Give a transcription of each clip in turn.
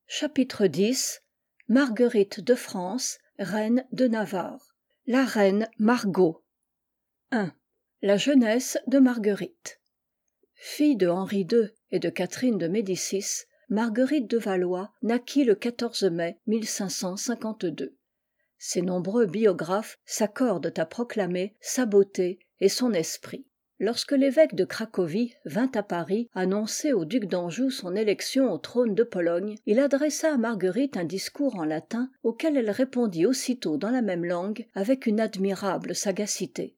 Chapitre X. Marguerite de France, reine de Navarre. La reine Margot. 1. La jeunesse de Marguerite. Fille de Henri II et de Catherine de Médicis, Marguerite de Valois naquit le 14 mai 1552. Ses nombreux biographes s'accordent à proclamer sa beauté et son esprit. Lorsque l'évêque de Cracovie vint à Paris annoncer au duc d'Anjou son élection au trône de Pologne, il adressa à Marguerite un discours en latin auquel elle répondit aussitôt dans la même langue avec une admirable sagacité.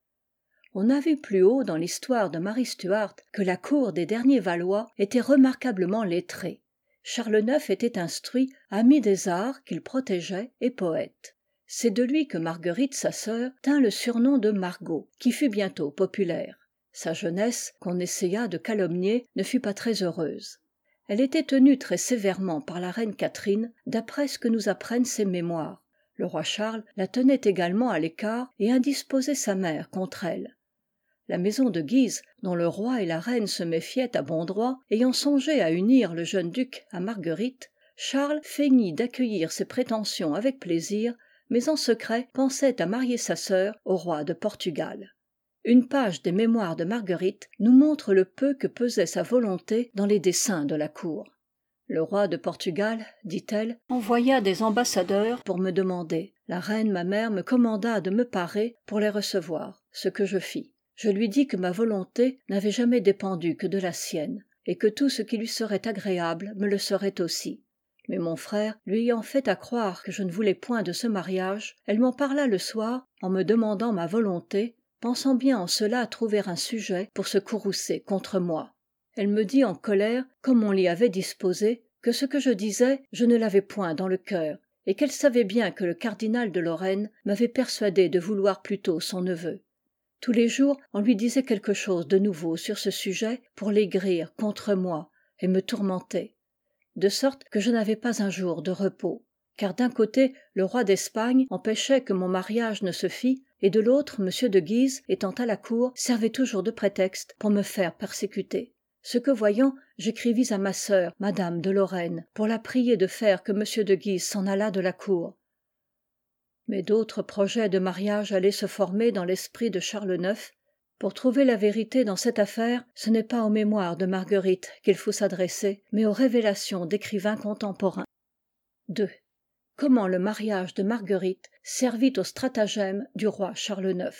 On a vu plus haut dans l'histoire de Marie Stuart que la cour des derniers Valois était remarquablement lettrée. Charles IX était instruit, ami des arts qu'il protégeait et poète. C'est de lui que Marguerite, sa sœur, tint le surnom de Margot, qui fut bientôt populaire. Sa jeunesse, qu'on essaya de calomnier, ne fut pas très heureuse. Elle était tenue très sévèrement par la reine Catherine, d'après ce que nous apprennent ses mémoires. Le roi Charles la tenait également à l'écart et indisposait sa mère contre elle. La maison de Guise, dont le roi et la reine se méfiaient à bon droit, ayant songé à unir le jeune duc à Marguerite, Charles feignit d'accueillir ses prétentions avec plaisir, mais en secret pensait à marier sa sœur au roi de Portugal. Une page des mémoires de Marguerite nous montre le peu que pesait sa volonté dans les desseins de la cour. Le roi de Portugal, dit-elle, envoya des ambassadeurs pour me demander. La reine ma mère me commanda de me parer pour les recevoir, ce que je fis. Je lui dis que ma volonté n'avait jamais dépendu que de la sienne, et que tout ce qui lui serait agréable me le serait aussi. Mais mon frère, lui ayant fait accroire que je ne voulais point de ce mariage, elle m'en parla le soir en me demandant ma volonté, pensant bien en cela trouver un sujet pour se courroucer contre moi. Elle me dit en colère, comme on l'y avait disposé, que ce que je disais, je ne l'avais point dans le cœur, et qu'elle savait bien que le cardinal de Lorraine m'avait persuadé de vouloir plutôt son neveu. Tous les jours, on lui disait quelque chose de nouveau sur ce sujet pour l'aigrir contre moi et me tourmenter. De sorte que je n'avais pas un jour de repos. Car d'un côté, le roi d'Espagne empêchait que mon mariage ne se fît, et de l'autre, M. de Guise, étant à la cour, servait toujours de prétexte pour me faire persécuter. Ce que voyant, j'écrivis à ma sœur, Madame de Lorraine, pour la prier de faire que M. de Guise s'en allât de la cour. Mais d'autres projets de mariage allaient se former dans l'esprit de Charles IX. Pour trouver la vérité dans cette affaire, ce n'est pas aux mémoires de Marguerite qu'il faut s'adresser, mais aux révélations d'écrivains contemporains. 2. Comment le mariage de Marguerite servit au stratagème du roi Charles IX.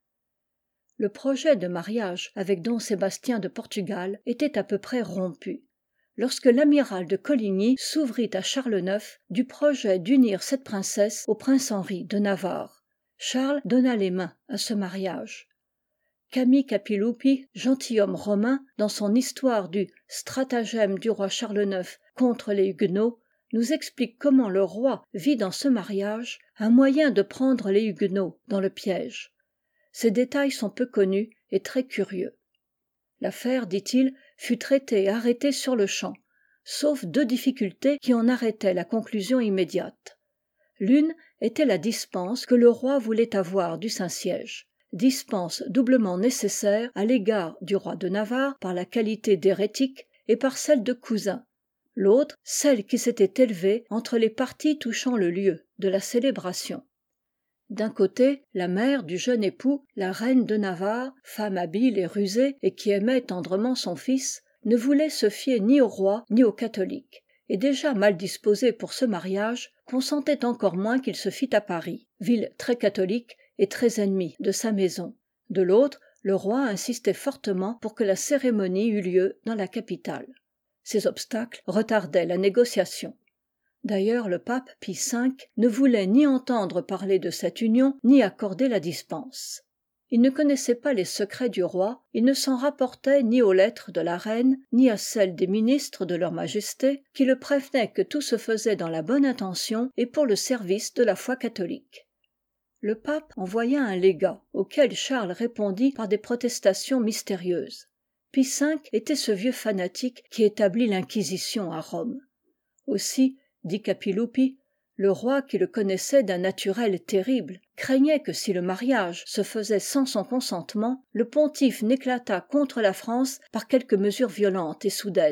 Le projet de mariage avec don Sébastien de Portugal était à peu près rompu, lorsque l'amiral de Coligny s'ouvrit à Charles IX du projet d'unir cette princesse au prince Henri de Navarre. Charles donna les mains à ce mariage. Camille Capiloupi, gentilhomme romain, dans son histoire du stratagème du roi Charles IX contre les Huguenots, nous explique comment le roi vit dans ce mariage un moyen de prendre les Huguenots dans le piège. Ces détails sont peu connus et très curieux. L'affaire, dit-il, fut traitée et arrêtée sur le champ, sauf 2 difficultés qui en arrêtaient la conclusion immédiate. L'une était la dispense que le roi voulait avoir du Saint-Siège, dispense doublement nécessaire à l'égard du roi de Navarre par la qualité d'hérétique et par celle de cousin. L'autre, celle qui s'était élevée entre les parties touchant le lieu de la célébration. D'un côté, la mère du jeune époux, la reine de Navarre, femme habile et rusée et qui aimait tendrement son fils, ne voulait se fier ni au roi ni aux catholiques, et déjà mal disposée pour ce mariage, consentait encore moins qu'il se fît à Paris, ville très catholique et très ennemie de sa maison. De l'autre, le roi insistait fortement pour que la cérémonie eût lieu dans la capitale. Ces obstacles retardaient la négociation. D'ailleurs, le pape Pie V ne voulait ni entendre parler de cette union, ni accorder la dispense. Il ne connaissait pas les secrets du roi, il ne s'en rapportait ni aux lettres de la reine, ni à celles des ministres de leur majesté, qui le prévenaient que tout se faisait dans la bonne intention et pour le service de la foi catholique. Le pape envoya un légat, auquel Charles répondit par des protestations mystérieuses. Pie V était ce vieux fanatique qui établit l'Inquisition à Rome. Aussi, dit Capiloupi, le roi qui le connaissait d'un naturel terrible craignait que si le mariage se faisait sans son consentement, le pontife n'éclatât contre la France par quelque mesure violente et soudaine,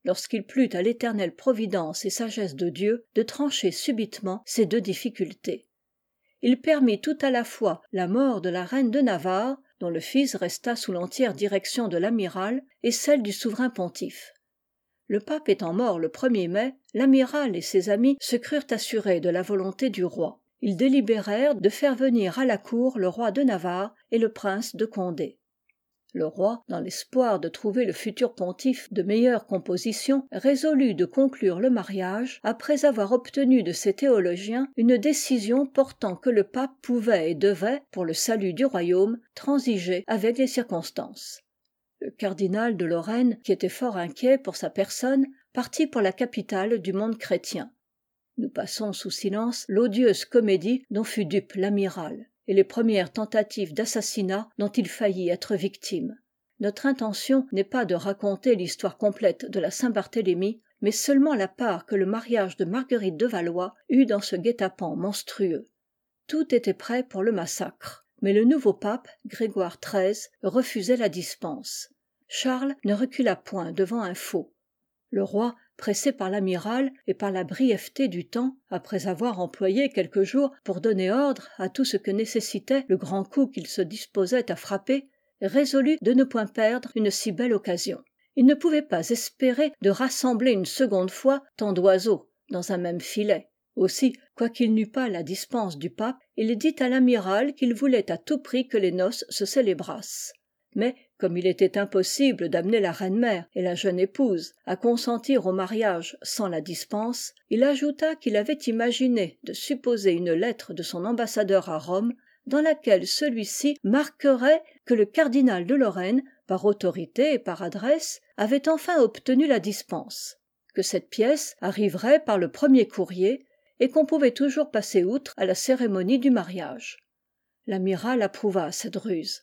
lorsqu'il plut à l'éternelle providence et sagesse de Dieu de trancher subitement ces deux difficultés. Il permit tout à la fois la mort de la reine de Navarre, dont le fils resta sous l'entière direction de l'amiral, et celle du souverain pontife. Le pape étant mort le 1er mai, l'amiral et ses amis se crurent assurés de la volonté du roi. Ils délibérèrent de faire venir à la cour le roi de Navarre et le prince de Condé. Le roi, dans l'espoir de trouver le futur pontife de meilleure composition, résolut de conclure le mariage après avoir obtenu de ses théologiens une décision portant que le pape pouvait et devait, pour le salut du royaume, transiger avec les circonstances. Le cardinal de Lorraine, qui était fort inquiet pour sa personne, partit pour la capitale du monde chrétien. Nous passons sous silence l'odieuse comédie dont fut dupe l'amiral, et les premières tentatives d'assassinat dont il faillit être victime. Notre intention n'est pas de raconter l'histoire complète de la Saint-Barthélemy, mais seulement la part que le mariage de Marguerite de Valois eut dans ce guet-apens monstrueux. Tout était prêt pour le massacre, mais le nouveau pape, Grégoire XIII, refusait la dispense. Charles ne recula point devant un faux. Le roi, pressé par l'amiral et par la brièveté du temps, après avoir employé quelques jours pour donner ordre à tout ce que nécessitait le grand coup qu'il se disposait à frapper, résolut de ne point perdre une si belle occasion. Il ne pouvait pas espérer de rassembler une seconde fois tant d'oiseaux dans un même filet. Aussi, quoiqu'il n'eût pas la dispense du pape, il dit à l'amiral qu'il voulait à tout prix que les noces se célébrassent. Mais, comme il était impossible d'amener la reine-mère et la jeune épouse à consentir au mariage sans la dispense, il ajouta qu'il avait imaginé de supposer une lettre de son ambassadeur à Rome, dans laquelle celui-ci marquerait que le cardinal de Lorraine, par autorité et par adresse, avait enfin obtenu la dispense, que cette pièce arriverait par le premier courrier, et qu'on pouvait toujours passer outre à la cérémonie du mariage. L'amiral approuva cette ruse.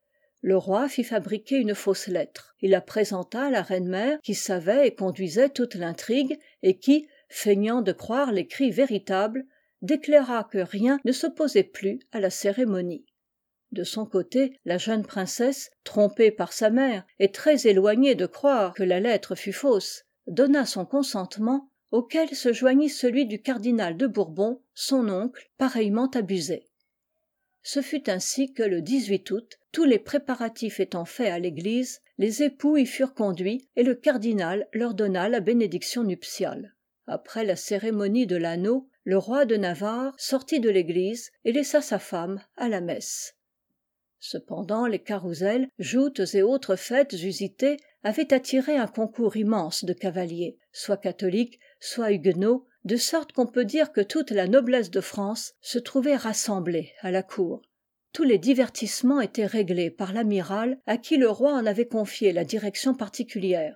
Le roi fit fabriquer une fausse lettre. Il la présenta à la reine-mère, qui savait et conduisait toute l'intrigue, et qui, feignant de croire l'écrit véritable, déclara que rien ne s'opposait plus à la cérémonie. De son côté, la jeune princesse, trompée par sa mère et très éloignée de croire que la lettre fût fausse, donna son consentement, auquel se joignit celui du cardinal de Bourbon, son oncle, pareillement abusé. Ce fut ainsi que le 18 août, tous les préparatifs étant faits à l'église, les époux y furent conduits et le cardinal leur donna la bénédiction nuptiale. Après la cérémonie de l'anneau, le roi de Navarre sortit de l'église et laissa sa femme à la messe. Cependant, les carousels, joutes et autres fêtes usitées avaient attiré un concours immense de cavaliers, soit catholiques, soit huguenots, de sorte qu'on peut dire que toute la noblesse de France se trouvait rassemblée à la cour. Tous les divertissements étaient réglés par l'amiral, à qui le roi en avait confié la direction particulière.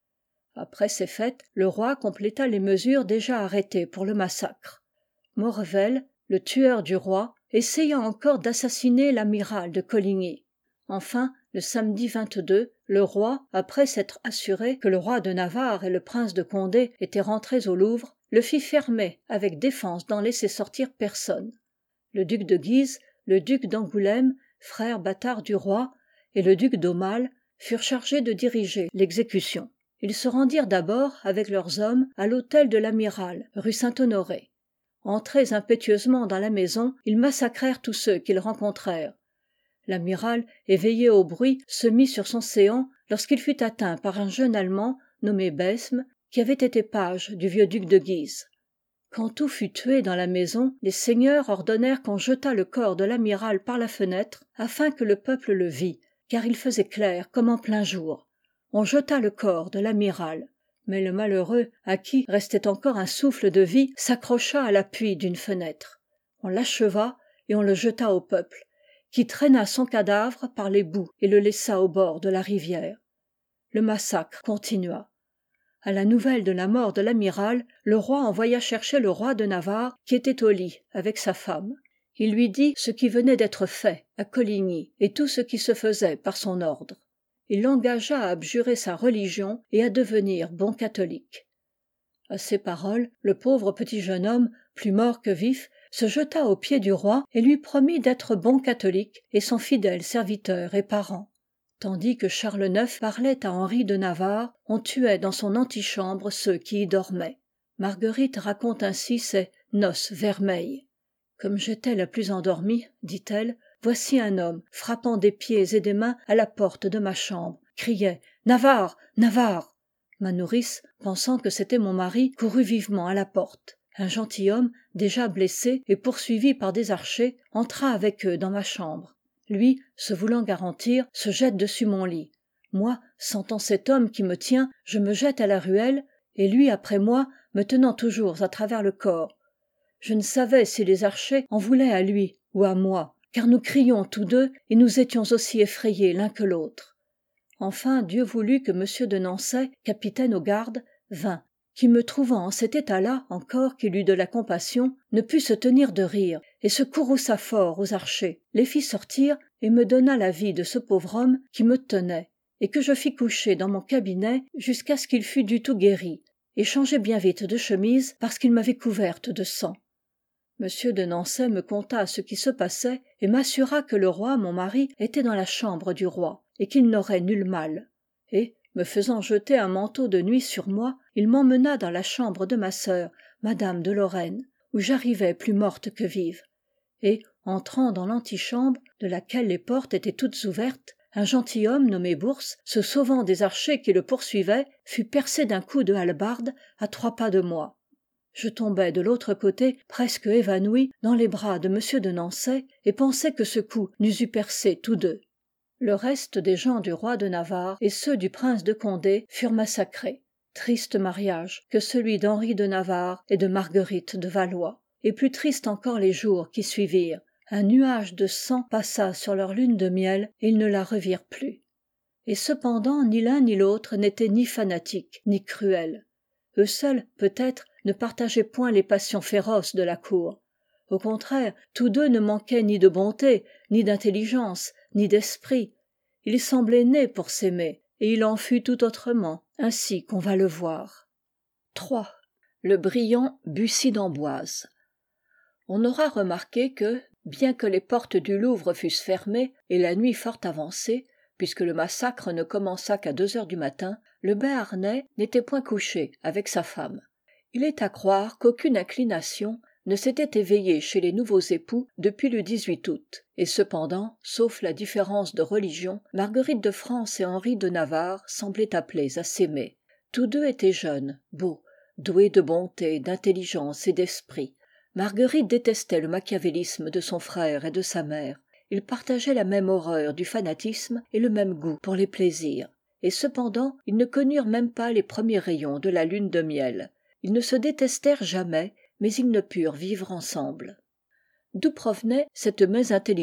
Après ces fêtes, le roi compléta les mesures déjà arrêtées pour le massacre. Morrevel, le tueur du roi, essaya encore d'assassiner l'amiral de Coligny. Enfin, le samedi 22, le roi, après s'être assuré que le roi de Navarre et le prince de Condé étaient rentrés au Louvre, le fit fermer avec défense d'en laisser sortir personne. Le duc de Guise, le duc d'Angoulême, frère bâtard du roi, et le duc d'Aumale furent chargés de diriger l'exécution. Ils se rendirent d'abord, avec leurs hommes, à l'hôtel de l'amiral, rue Saint-Honoré. Entrés impétueusement dans la maison, ils massacrèrent tous ceux qu'ils rencontrèrent. L'amiral, éveillé au bruit, se mit sur son séant lorsqu'il fut atteint par un jeune Allemand nommé Besme, qui avait été page du vieux duc de Guise. Quand tout fut tué dans la maison, les seigneurs ordonnèrent qu'on jetât le corps de l'amiral par la fenêtre, afin que le peuple le vît, car il faisait clair comme en plein jour. On jeta le corps de l'amiral. Mais le malheureux, à qui restait encore un souffle de vie, s'accrocha à l'appui d'une fenêtre. On l'acheva et on le jeta au peuple, qui traîna son cadavre par les boues et le laissa au bord de la rivière. Le massacre continua. À la nouvelle de la mort de l'amiral, le roi envoya chercher le roi de Navarre, qui était au lit avec sa femme. Il lui dit ce qui venait d'être fait à Coligny et tout ce qui se faisait par son ordre. Il l'engagea à abjurer sa religion et à devenir bon catholique. À ces paroles, le pauvre petit jeune homme, plus mort que vif, se jeta aux pieds du roi et lui promit d'être bon catholique et son fidèle serviteur et parent. Tandis que Charles IX parlait à Henri de Navarre, on tuait dans son antichambre ceux qui y dormaient. Marguerite raconte ainsi ses « noces vermeilles ». Comme j'étais la plus endormie, dit-elle, voici un homme, frappant des pieds et des mains à la porte de ma chambre, criait « Navarre, Navarre !» Ma nourrice, pensant que c'était mon mari, courut vivement à la porte. Un gentilhomme, déjà blessé et poursuivi par des archers, entra avec eux dans ma chambre. Lui, se voulant garantir, se jette dessus mon lit. Moi, sentant cet homme qui me tient, je me jette à la ruelle, et lui après moi, me tenant toujours à travers le corps. Je ne savais si les archers en voulaient à lui ou à moi, car nous crions tous deux et nous étions aussi effrayés l'un que l'autre. Enfin Dieu voulut que M. de Nancey, capitaine aux gardes, vînt, qui me trouvant en cet état-là encore qu'il eut de la compassion, ne put se tenir de rire, et se courrouça fort aux archers, les fit sortir, et me donna la vie de ce pauvre homme qui me tenait, et que je fis coucher dans mon cabinet jusqu'à ce qu'il fût du tout guéri, et changé bien vite de chemise parce qu'il m'avait couverte de sang. M. de Nancey me conta ce qui se passait, et m'assura que le roi, mon mari, était dans la chambre du roi, et qu'il n'aurait nul mal. Et, me faisant jeter un manteau de nuit sur moi, il m'emmena dans la chambre de ma sœur, madame de Lorraine, où j'arrivai plus morte que vive. Et, entrant dans l'antichambre, de laquelle les portes étaient toutes ouvertes, un gentilhomme nommé Bourse, se sauvant des archers qui le poursuivaient, fut percé d'un coup de hallebarde à 3 pas de moi. Je tombai de l'autre côté, presque évanouie, dans les bras de M. de Nancey, et pensais que ce coup nous eût percés tous deux. Le reste des gens du roi de Navarre et ceux du prince de Condé furent massacrés. Triste mariage que celui d'Henri de Navarre et de Marguerite de Valois. Et plus triste encore les jours qui suivirent. Un nuage de sang passa sur leur lune de miel et ils ne la revirent plus. Et cependant ni l'un ni l'autre n'étaient ni fanatiques ni cruels. Eux seuls, peut-être, ne partageaient point les passions féroces de la cour. Au contraire, tous deux ne manquaient ni de bonté, ni d'intelligence, ni d'esprit. Ils semblaient nés pour s'aimer, et il en fut tout autrement, ainsi qu'on va le voir. 3. Le brillant Bussy d'Amboise. On aura remarqué que, bien que les portes du Louvre fussent fermées et la nuit fort avancée, puisque le massacre ne commença qu'à 2 heures du matin, le Béarnais n'était point couché avec sa femme. Il est à croire qu'aucune inclination ne s'était éveillée chez les nouveaux époux depuis le 18 août, et cependant, sauf la différence de religion, Marguerite de France et Henri de Navarre semblaient appelés à s'aimer. Tous deux étaient jeunes, beaux, doués de bonté, d'intelligence et d'esprit. Marguerite détestait le machiavélisme de son frère et de sa mère. Ils partageaient la même horreur du fanatisme et le même goût pour les plaisirs. Et cependant, ils ne connurent même pas les premiers rayons de la lune de miel. Ils ne se détestèrent jamais, mais ils ne purent vivre ensemble. D'où provenait cette mésintelligence ?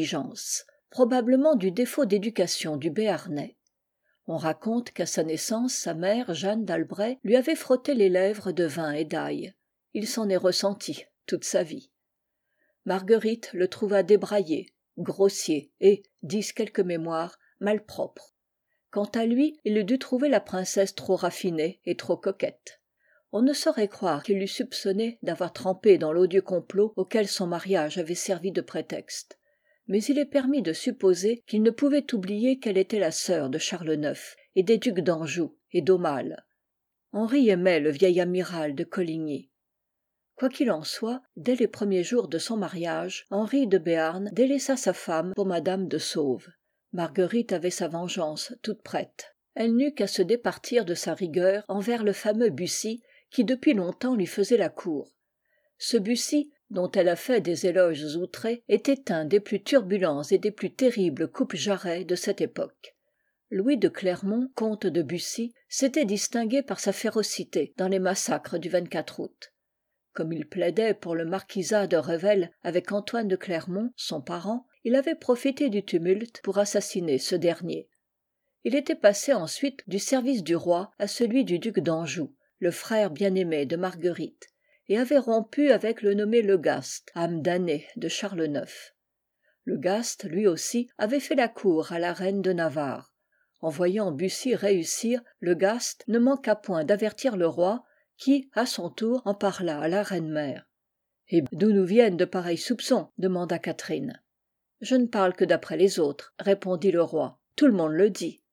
Probablement du défaut d'éducation du Béarnais. On raconte qu'à sa naissance, sa mère, Jeanne d'Albret, lui avait frotté les lèvres de vin et d'ail. Il s'en est ressenti toute sa vie. Marguerite le trouva débraillé, grossier et, disent quelques mémoires, malpropre. Quant à lui, il dut trouver la princesse trop raffinée et trop coquette. On ne saurait croire qu'il l'eût soupçonnée d'avoir trempé dans l'odieux complot auquel son mariage avait servi de prétexte. Mais il est permis de supposer qu'il ne pouvait oublier qu'elle était la sœur de Charles IX et des ducs d'Anjou et d'Aumale. Henri aimait le vieil amiral de Coligny. Quoi qu'il en soit, dès les premiers jours de son mariage, Henri de Béarn délaissa sa femme pour madame de Sauve. Marguerite avait sa vengeance toute prête. Elle n'eut qu'à se départir de sa rigueur envers le fameux Bussy, qui depuis longtemps lui faisait la cour. Ce Bussy, dont elle a fait des éloges outrés, était un des plus turbulents et des plus terribles coupe-jarrets de cette époque. Louis de Clermont, comte de Bussy, s'était distingué par sa férocité dans les massacres du 24 août. Comme il plaidait pour le marquisat de Revel avec Antoine de Clermont, son parent, il avait profité du tumulte pour assassiner ce dernier. Il était passé ensuite du service du roi à celui du duc d'Anjou, le frère bien-aimé de Marguerite, et avait rompu avec le nommé Legast, âme damnée de Charles IX. Legast, lui aussi, avait fait la cour à la reine de Navarre. En voyant Bussy réussir, Legast ne manqua point d'avertir le roi, qui, à son tour, en parla à la reine-mère. « Et d'où nous viennent de pareils soupçons ?» demanda Catherine. « Je ne parle que d'après les autres, » répondit le roi. « Tout le monde le dit.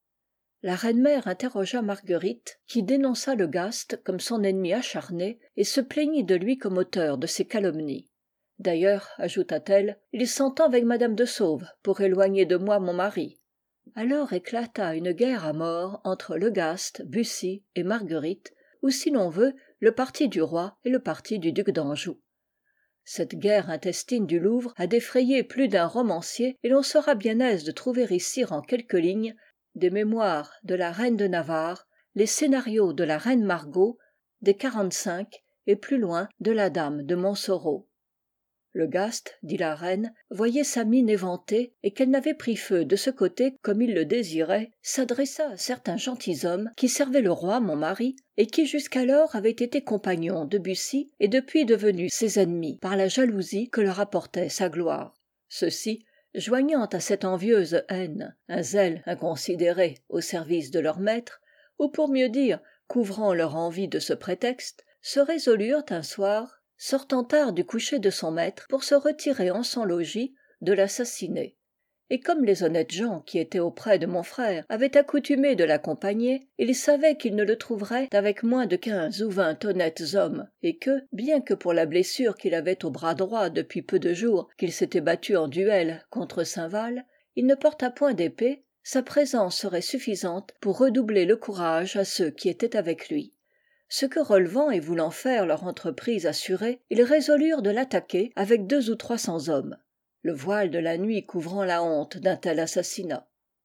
la reine-mère interrogea Marguerite, qui dénonça le Gast comme son ennemi acharné et se plaignit de lui comme auteur de ces calomnies. D'ailleurs, ajouta-t-elle, il s'entend avec madame de Sauves pour éloigner de moi mon mari. Alors éclata une guerre à mort entre le Gast, Bussy et Marguerite, ou si l'on veut, le parti du roi et le parti du duc d'Anjou. Cette guerre intestine du Louvre a défrayé plus d'un romancier et l'on sera bien aise de trouver ici en quelques lignes des mémoires de la reine de Navarre, les scénarios de la reine Margot, des 45 et plus loin de la dame de Montsoreau. Le Gast, dit la reine, voyait sa mine éventée et qu'elle n'avait pris feu de ce côté comme il le désirait, s'adressa à certains gentilshommes qui servaient le roi mon mari et qui jusqu'alors avaient été compagnons de Bussy et depuis devenus ses ennemis par la jalousie que leur apportait sa gloire. Ceux-ci, joignant à cette envieuse haine un zèle inconsidéré au service de leur maître, ou pour mieux dire, couvrant leur envie de ce prétexte, se résolurent un soir, sortant tard du coucher de son maître pour se retirer en son logis, de l'assassiner. Et comme les honnêtes gens qui étaient auprès de mon frère avaient accoutumé de l'accompagner, ils savaient qu'ils ne le trouveraient avec moins de 15 ou 20 honnêtes hommes, et que, bien que pour la blessure qu'il avait au bras droit depuis peu de jours qu'il s'était battu en duel contre Saint-Val, il ne porta point d'épée, sa présence serait suffisante pour redoubler le courage à ceux qui étaient avec lui. Ce que relevant et voulant faire leur entreprise assurée, ils résolurent de l'attaquer avec 200 ou 300 hommes, le voile de la nuit couvrant la honte d'un tel assassinat.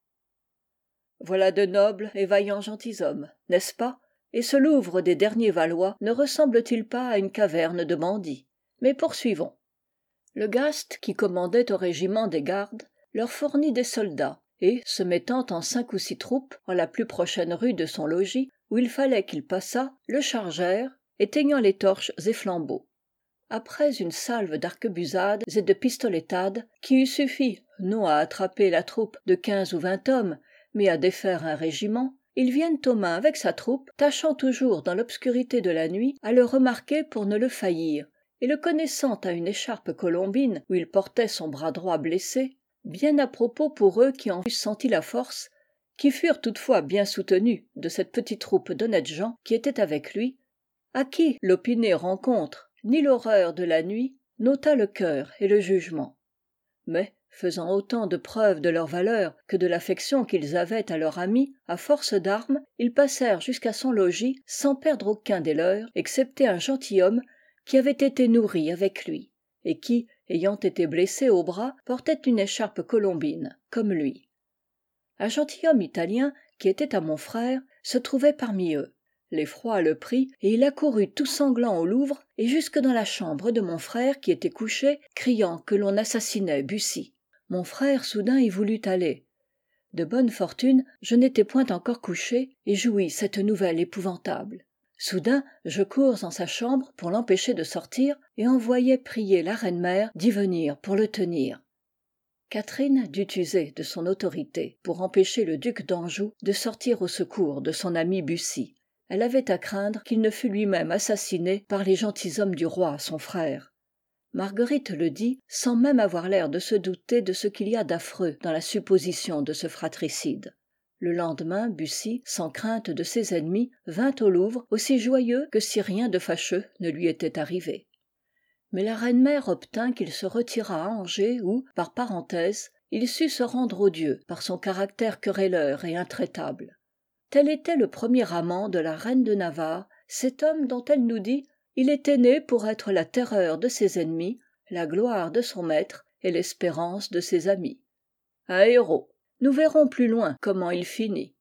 Voilà de nobles et vaillants gentilshommes, n'est-ce pas? Et ce Louvre des derniers Valois ne ressemble-t-il pas à une caverne de bandits? Mais poursuivons. Le Gast, qui commandait au régiment des gardes, leur fournit des soldats, et, se mettant en 5 ou 6 troupes, en la plus prochaine rue de son logis, où il fallait qu'il passât, le chargèrent, éteignant les torches et flambeaux. Après une salve d'arquebusades et de pistoletades, qui eût suffi, non à attraper la troupe de 15 ou 20 hommes, mais à défaire un régiment, ils viennent aux mains avec sa troupe, tâchant toujours dans l'obscurité de la nuit à le remarquer pour ne le faillir, et le connaissant à une écharpe colombine où il portait son bras droit blessé, bien à propos pour eux qui en eussent senti la force, qui furent toutefois bien soutenus de cette petite troupe d'honnêtes gens qui étaient avec lui, à qui l'opinée rencontre, ni l'horreur de la nuit, n'ôta le cœur et le jugement. Mais, faisant autant de preuve de leur valeur que de l'affection qu'ils avaient à leur ami, à force d'armes, ils passèrent jusqu'à son logis sans perdre aucun des leurs, excepté un gentilhomme qui avait été nourri avec lui, et qui, ayant été blessé au bras, portait une écharpe colombine, comme lui. Un gentilhomme italien, qui était à mon frère, se trouvait parmi eux. L'effroi le prit, et il accourut tout sanglant au Louvre et jusque dans la chambre de mon frère qui était couché, criant que l'on assassinait Bussy. Mon frère soudain y voulut aller. De bonne fortune, je n'étais point encore couché, et jouis cette nouvelle épouvantable. Soudain, je cours en sa chambre pour l'empêcher de sortir, et envoyai prier la reine-mère d'y venir pour le tenir. Catherine dut user de son autorité pour empêcher le duc d'Anjou de sortir au secours de son ami Bussy. Elle avait à craindre qu'il ne fût lui-même assassiné par les gentilshommes du roi, son frère. Marguerite le dit sans même avoir l'air de se douter de ce qu'il y a d'affreux dans la supposition de ce fratricide. Le lendemain, Bussy, sans crainte de ses ennemis, vint au Louvre aussi joyeux que si rien de fâcheux ne lui était arrivé. Mais la reine-mère obtint qu'il se retirât à Angers où, par parenthèse, il sut se rendre odieux par son caractère querelleur et intraitable. Tel était le premier amant de la reine de Navarre, cet homme dont elle nous dit « Il était né pour être la terreur de ses ennemis, la gloire de son maître et l'espérance de ses amis. » Un héros. Nous verrons plus loin comment il finit.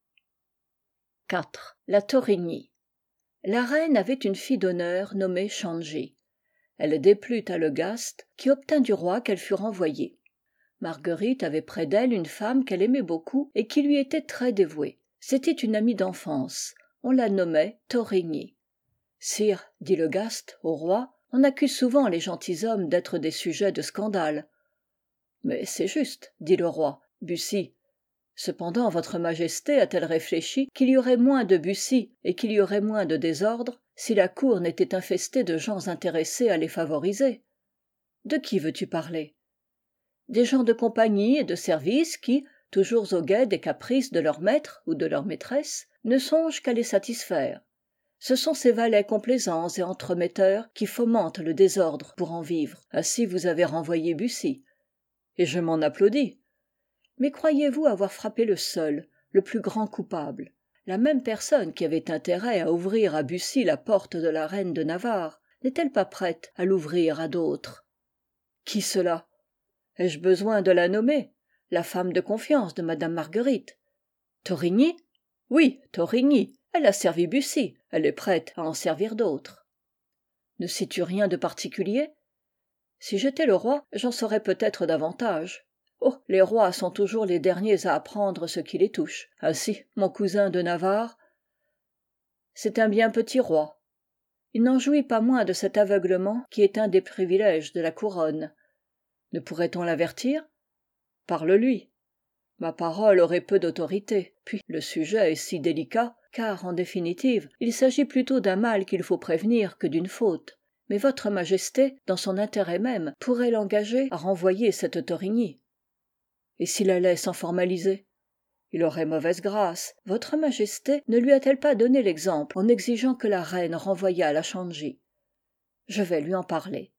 4. La Thorigny. La reine avait une fille d'honneur nommée Changy. Elle déplut à le Gast, qui obtint du roi qu'elle fût renvoyée. Marguerite avait près d'elle une femme qu'elle aimait beaucoup et qui lui était très dévouée. C'était une amie d'enfance. On la nommait Thorigny. « Sire, dit le Gast au roi, on accuse souvent les gentilshommes d'être des sujets de scandale. »« Mais c'est juste, dit le roi, Bussy. Cependant votre majesté a-t-elle réfléchi qu'il y aurait moins de Bussy et qu'il y aurait moins de désordre si la cour n'était infestée de gens intéressés à les favoriser? De qui veux-tu parler? Des gens de compagnie et de service qui, toujours au guet des caprices de leur maître ou de leur maîtresse, ne songent qu'à les satisfaire. Ce sont ces valets complaisants et entremetteurs qui fomentent le désordre pour en vivre. Ainsi vous avez renvoyé Bussy. Et je m'en applaudis. Mais croyez-vous avoir frappé le seul, le plus grand coupable? La même personne qui avait intérêt à ouvrir à Bussy la porte de la reine de Navarre n'est-elle pas prête à l'ouvrir à d'autres? Qui cela? Ai-je besoin de la nommer? La femme de confiance de madame Marguerite. Torigny? Oui, Torigny. Elle a servi Bussy, elle est prête à en servir d'autres. Ne sais-tu rien de particulier? Si j'étais le roi, j'en saurais peut-être davantage. Oh, les rois sont toujours les derniers à apprendre ce qui les touche. Ainsi, mon cousin de Navarre, c'est un bien petit roi. Il n'en jouit pas moins de cet aveuglement qui est un des privilèges de la couronne. Ne pourrait-on l'avertir? Parle-lui. Ma parole aurait peu d'autorité, puis le sujet est si délicat, car, en définitive, il s'agit plutôt d'un mal qu'il faut prévenir que d'une faute. Mais votre majesté, dans son intérêt même, pourrait l'engager à renvoyer cette Torigny. Et s'il allait sans formaliser? Il aurait mauvaise grâce. Votre majesté ne lui a-t-elle pas donné l'exemple en exigeant que la reine renvoyât la Shanji? Je vais lui en parler.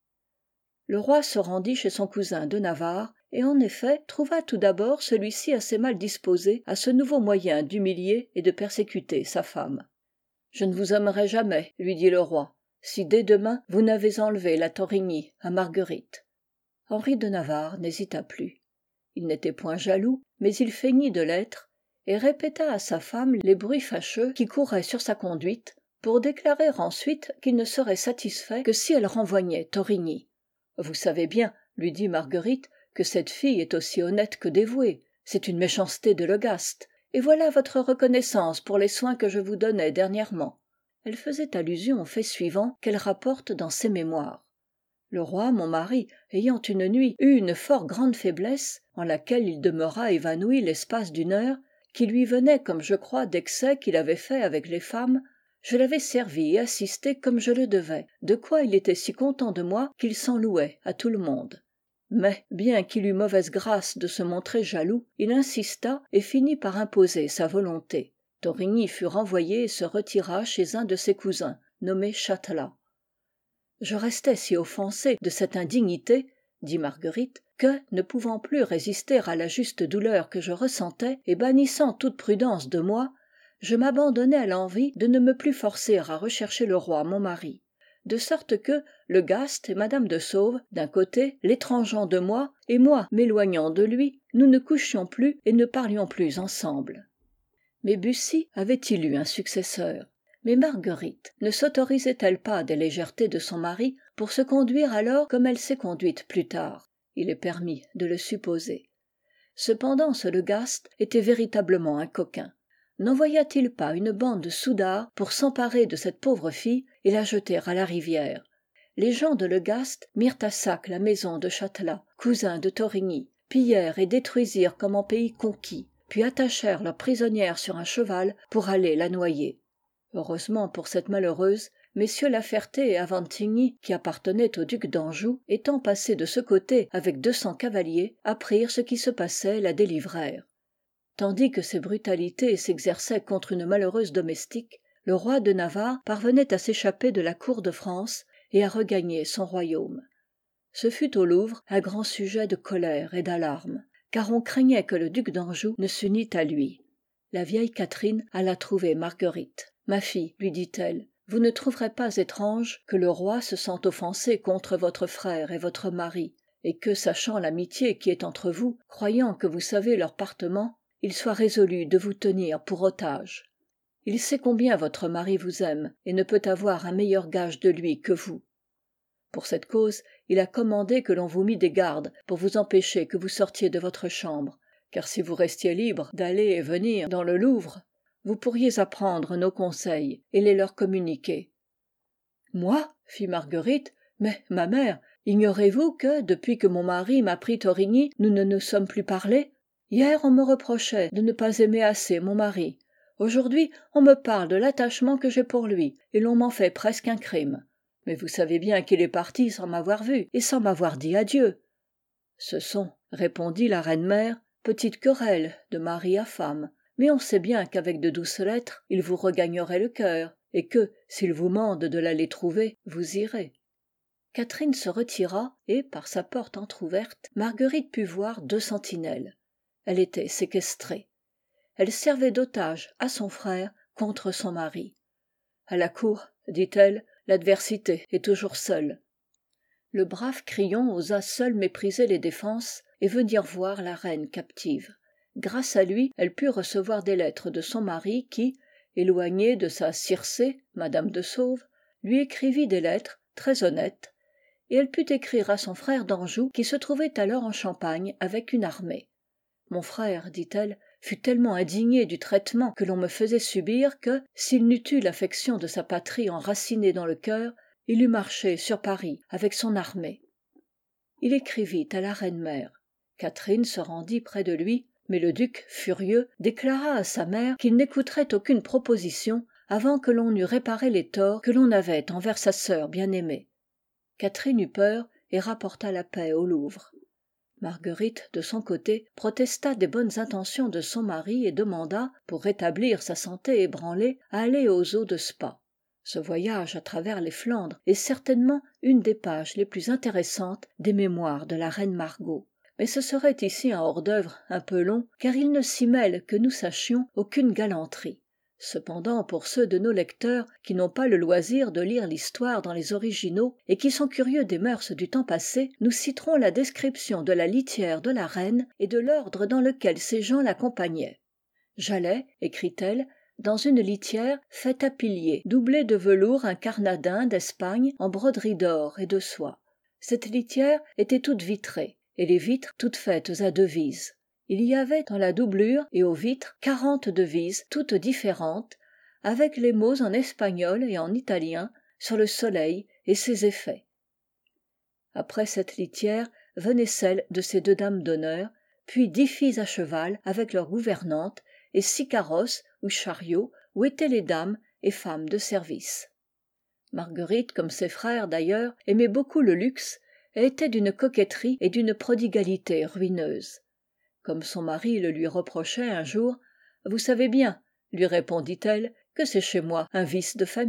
Le roi se rendit chez son cousin de Navarre, et en effet trouva tout d'abord celui-ci assez mal disposé à ce nouveau moyen d'humilier et de persécuter sa femme. « Je ne vous aimerai jamais, lui dit le roi, si dès demain vous n'avez enlevé la Torigny à Marguerite. » Henri de Navarre n'hésita plus. Il n'était point jaloux, mais il feignit de l'être, et répéta à sa femme les bruits fâcheux qui couraient sur sa conduite, pour déclarer ensuite qu'il ne serait satisfait que si elle renvoyait Torigny. « Vous savez bien, lui dit Marguerite, que cette fille est aussi honnête que dévouée. C'est une méchanceté de Legaste. Et voilà votre reconnaissance pour les soins que je vous donnais dernièrement. » Elle faisait allusion au fait suivant qu'elle rapporte dans ses mémoires. Le roi, mon mari, ayant une nuit eu une fort grande faiblesse, en laquelle il demeura évanoui l'espace d'une heure, qui lui venait, comme je crois, d'excès qu'il avait fait avec les femmes, je l'avais servi et assisté comme je le devais, de quoi il était si content de moi qu'il s'en louait à tout le monde. Mais, bien qu'il eût mauvaise grâce de se montrer jaloux, il insista et finit par imposer sa volonté. Torigny fut renvoyé et se retira chez un de ses cousins, nommé Châtelat. Je restais si offensée de cette indignité, dit Marguerite, que, ne pouvant plus résister à la juste douleur que je ressentais, et bannissant toute prudence de moi, je m'abandonnai à l'envie de ne me plus forcer à rechercher le roi mon mari. De sorte que, Legaste et madame de Sauve, d'un côté, l'étrangeant de moi, et moi m'éloignant de lui, nous ne couchions plus et ne parlions plus ensemble. Mais Bussy avait-il eu un successeur? Mais Marguerite ne s'autorisait-elle pas des légèretés de son mari pour se conduire alors comme elle s'est conduite plus tard? Il est permis de le supposer. Cependant ce Legaste était véritablement un coquin. N'envoya-t-il pas une bande de soudards pour s'emparer de cette pauvre fille et la jeter à la rivière? Les gens de Legaste mirent à sac la maison de Châtelat, cousin de Torigny, pillèrent et détruisirent comme en pays conquis, puis attachèrent leur prisonnière sur un cheval pour aller la noyer. Heureusement pour cette malheureuse, messieurs La Ferté et Aventigny, qui appartenaient au duc d'Anjou, étant passés de ce côté avec 200 cavaliers, apprirent ce qui se passait et la délivrèrent. Tandis que ces brutalités s'exerçaient contre une malheureuse domestique, le roi de Navarre parvenait à s'échapper de la cour de France et à regagner son royaume. Ce fut au Louvre un grand sujet de colère et d'alarme, car on craignait que le duc d'Anjou ne s'unît à lui. La vieille Catherine alla trouver Marguerite. « Ma fille, lui dit-elle, vous ne trouverez pas étrange que le roi se sente offensé contre votre frère et votre mari, et que, sachant l'amitié qui est entre vous, croyant que vous savez leur partement, il soit résolu de vous tenir pour otage. Il sait combien votre mari vous aime, et ne peut avoir un meilleur gage de lui que vous. Pour cette cause, il a commandé que l'on vous mît des gardes pour vous empêcher que vous sortiez de votre chambre, car si vous restiez libre d'aller et venir dans le Louvre, vous pourriez apprendre nos conseils et les leur communiquer. » « Moi » fit Marguerite, « mais, ma mère, ignorez-vous que, depuis que mon mari m'a pris Torigny, nous ne nous sommes plus parlé? Hier, on me reprochait de ne pas aimer assez mon mari. Aujourd'hui, on me parle de l'attachement que j'ai pour lui, et l'on m'en fait presque un crime. Mais vous savez bien qu'il est parti sans m'avoir vu et sans m'avoir dit adieu. » « Ce sont, » répondit la reine-mère, petite querelle de mari à femme, mais on sait bien qu'avec de douces lettres il vous regagnerait le cœur, et que, s'il vous mande de l'aller trouver, vous irez. » Catherine se retira, et, par sa porte entr'ouverte, Marguerite put voir 2 sentinelles. Elle était séquestrée. Elle servait d'otage à son frère contre son mari. « À la cour, dit-elle, l'adversité est toujours seule. » Le brave Crillon osa seul mépriser les défenses et venir voir la reine captive. Grâce à lui, elle put recevoir des lettres de son mari qui, éloigné de sa Circé, Madame de Sauve, lui écrivit des lettres très honnêtes, et elle put écrire à son frère d'Anjou qui se trouvait alors en Champagne avec une armée. « Mon frère, dit-elle, fut tellement indigné du traitement que l'on me faisait subir que, s'il n'eût eu l'affection de sa patrie enracinée dans le cœur, il eût marché sur Paris avec son armée. » Il écrivit à la reine-mère. Catherine se rendit près de lui, mais le duc, furieux, déclara à sa mère qu'il n'écouterait aucune proposition avant que l'on eût réparé les torts que l'on avait envers sa sœur bien-aimée. Catherine eut peur et rapporta la paix au Louvre. Marguerite, de son côté, protesta des bonnes intentions de son mari et demanda, pour rétablir sa santé ébranlée, à aller aux eaux de Spa. Ce voyage à travers les Flandres est certainement une des pages les plus intéressantes des mémoires de la reine Margot. Mais ce serait ici un hors-d'œuvre un peu long, car il ne s'y mêle, que nous sachions, aucune galanterie. Cependant, pour ceux de nos lecteurs qui n'ont pas le loisir de lire l'histoire dans les originaux et qui sont curieux des mœurs du temps passé, nous citerons la description de la litière de la reine et de l'ordre dans lequel ses gens l'accompagnaient. « J'allais, écrit-elle, dans une litière faite à piliers, doublée de velours incarnadin d'Espagne en broderie d'or et de soie. Cette litière était toute vitrée, et les vitres toutes faites à devises. Il y avait dans la doublure et aux vitres 40 devises toutes différentes, avec les mots en espagnol et en italien sur le soleil et ses effets. Après cette litière venaient celles de ces 2 dames d'honneur, puis 10 filles à cheval avec leurs gouvernantes, et 6 carrosses ou chariots où étaient les dames et femmes de service. Marguerite, comme ses frères d'ailleurs, aimait beaucoup le luxe et était d'une coquetterie et d'une prodigalité ruineuse. Comme son mari le lui reprochait un jour, « Vous savez bien, lui répondit-elle, que c'est chez moi un vice de famille. »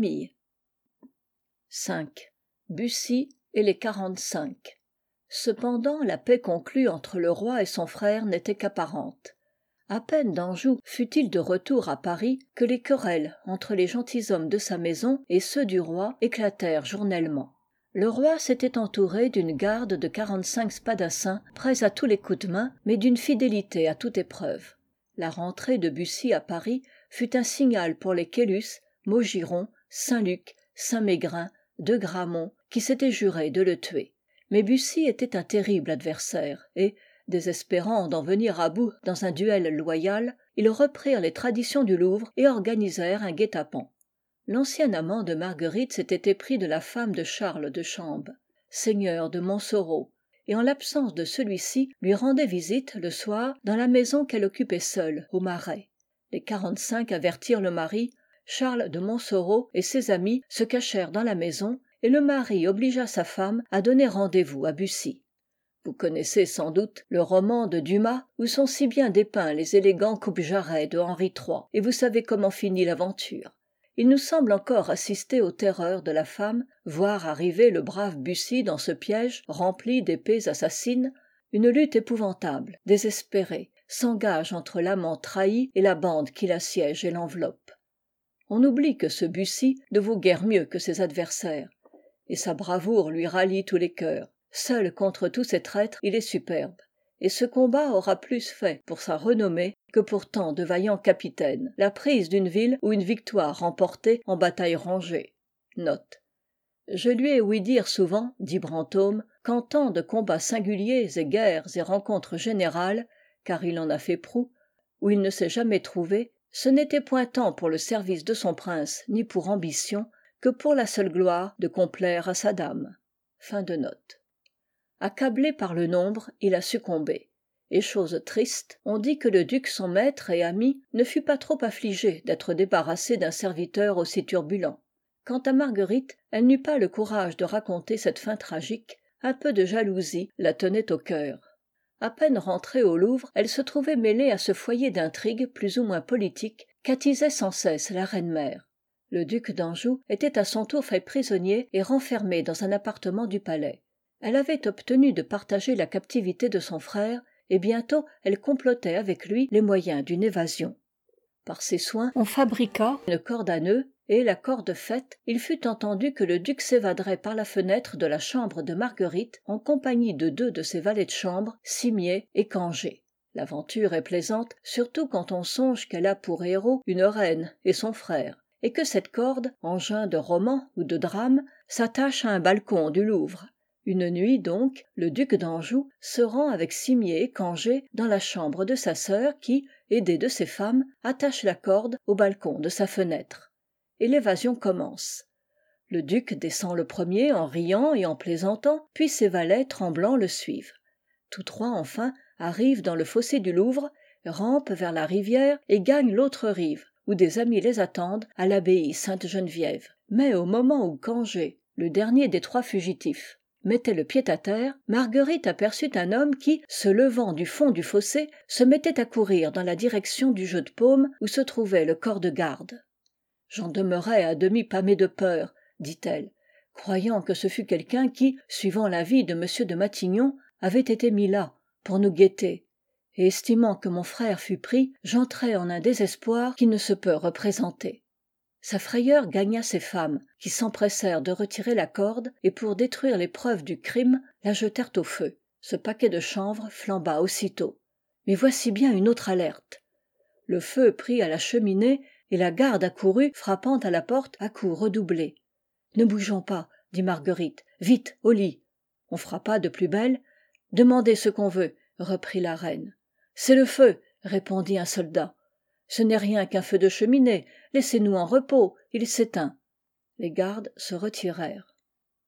5. Bussy et les 45. Cependant, la paix conclue entre le roi et son frère n'était qu'apparente. À peine d'Anjou fut-il de retour à Paris que les querelles entre les gentilshommes de sa maison et ceux du roi éclatèrent journellement. Le roi s'était entouré d'une garde de 45 spadassins, prêts à tous les coups de main, mais d'une fidélité à toute épreuve. La rentrée de Bussy à Paris fut un signal pour les Caylus, Maugiron, Saint-Luc, Saint-Mégrin, de Gramont, qui s'étaient jurés de le tuer. Mais Bussy était un terrible adversaire, et, désespérant d'en venir à bout dans un duel loyal, ils reprirent les traditions du Louvre et organisèrent un guet-apens. L'ancien amant de Marguerite s'était épris de la femme de Charles de Chambes, seigneur de Montsoreau, et en l'absence de celui-ci lui rendait visite le soir dans la maison qu'elle occupait seule au Marais. Les 45 avertirent le mari, Charles de Montsoreau et ses amis se cachèrent dans la maison, et le mari obligea sa femme à donner rendez-vous à Bussy. Vous connaissez sans doute le roman de Dumas où sont si bien dépeints les élégants coupe-jarrets de Henri III, et vous savez comment finit l'aventure. Il nous semble encore assister aux terreurs de la femme, voir arriver le brave Bussy dans ce piège rempli d'épées assassines. Une lutte épouvantable, désespérée, s'engage entre l'amant trahi et la bande qui l'assiège et l'enveloppe. On oublie que ce Bussy ne vaut guère mieux que ses adversaires, et sa bravoure lui rallie tous les cœurs. Seul contre tous ces traîtres, il est superbe. Et ce combat aura plus fait pour sa renommée que pour tant de vaillants capitaines, la prise d'une ville ou une victoire remportée en bataille rangée. Note. Je lui ai ouï dire souvent, dit Brantôme, qu'en temps de combats singuliers et guerres et rencontres générales, car il en a fait proue, où il ne s'est jamais trouvé, ce n'était point tant pour le service de son prince ni pour ambition, que pour la seule gloire de complaire à sa dame. Fin de note. Accablé par le nombre, il a succombé. Et chose triste, on dit que le duc son maître et ami ne fut pas trop affligé d'être débarrassé d'un serviteur aussi turbulent. Quant à Marguerite, elle n'eut pas le courage de raconter cette fin tragique, un peu de jalousie la tenait au cœur. À peine rentrée au Louvre, elle se trouvait mêlée à ce foyer d'intrigues plus ou moins politiques qu'attisait sans cesse la reine-mère. Le duc d'Anjou était à son tour fait prisonnier et renfermé dans un appartement du palais. Elle avait obtenu de partager la captivité de son frère, et bientôt elle complotait avec lui les moyens d'une évasion. Par ses soins, on fabriqua une corde à nœuds, et, la corde faite, il fut entendu que le duc s'évaderait par la fenêtre de la chambre de Marguerite en compagnie de 2 de ses valets de chambre, Cimier et Cangé. L'aventure est plaisante, surtout quand on songe qu'elle a pour héros une reine et son frère, et que cette corde, engin de roman ou de drame, s'attache à un balcon du Louvre. Une nuit donc, le duc d'Anjou se rend avec Cimier et Cangé dans la chambre de sa sœur qui, aidée de ses femmes, attache la corde au balcon de sa fenêtre. Et l'évasion commence. Le duc descend le premier en riant et en plaisantant, puis ses valets tremblants le suivent. Tous 3 enfin arrivent dans le fossé du Louvre, rampent vers la rivière et gagnent l'autre rive, où des amis les attendent à l'abbaye Sainte-Geneviève. Mais au moment où Cangé, le dernier des 3 fugitifs, mettait le pied à terre, Marguerite aperçut un homme qui, se levant du fond du fossé, se mettait à courir dans la direction du jeu de paume où se trouvait le corps de garde. « J'en demeurai à demi pâmée de peur, dit-elle, croyant que ce fût quelqu'un qui, suivant l'avis de m de Matignon, avait été mis là, pour nous guetter, et estimant que mon frère fût pris, j'entrai en un désespoir qui ne se peut représenter. » Sa frayeur gagna ses femmes, qui s'empressèrent de retirer la corde, et pour détruire les preuves du crime, la jetèrent au feu. Ce paquet de chanvre flamba aussitôt. Mais voici bien une autre alerte. Le feu prit à la cheminée, et la garde accourut, frappant à la porte à coups redoublés. « Ne bougeons pas, dit Marguerite. Vite, au lit. » On frappa de plus belle. « Demandez ce qu'on veut, reprit la reine. « C'est le feu, répondit un soldat. Ce n'est rien qu'un feu de cheminée. Laissez-nous en repos, il s'éteint. » Les gardes se retirèrent.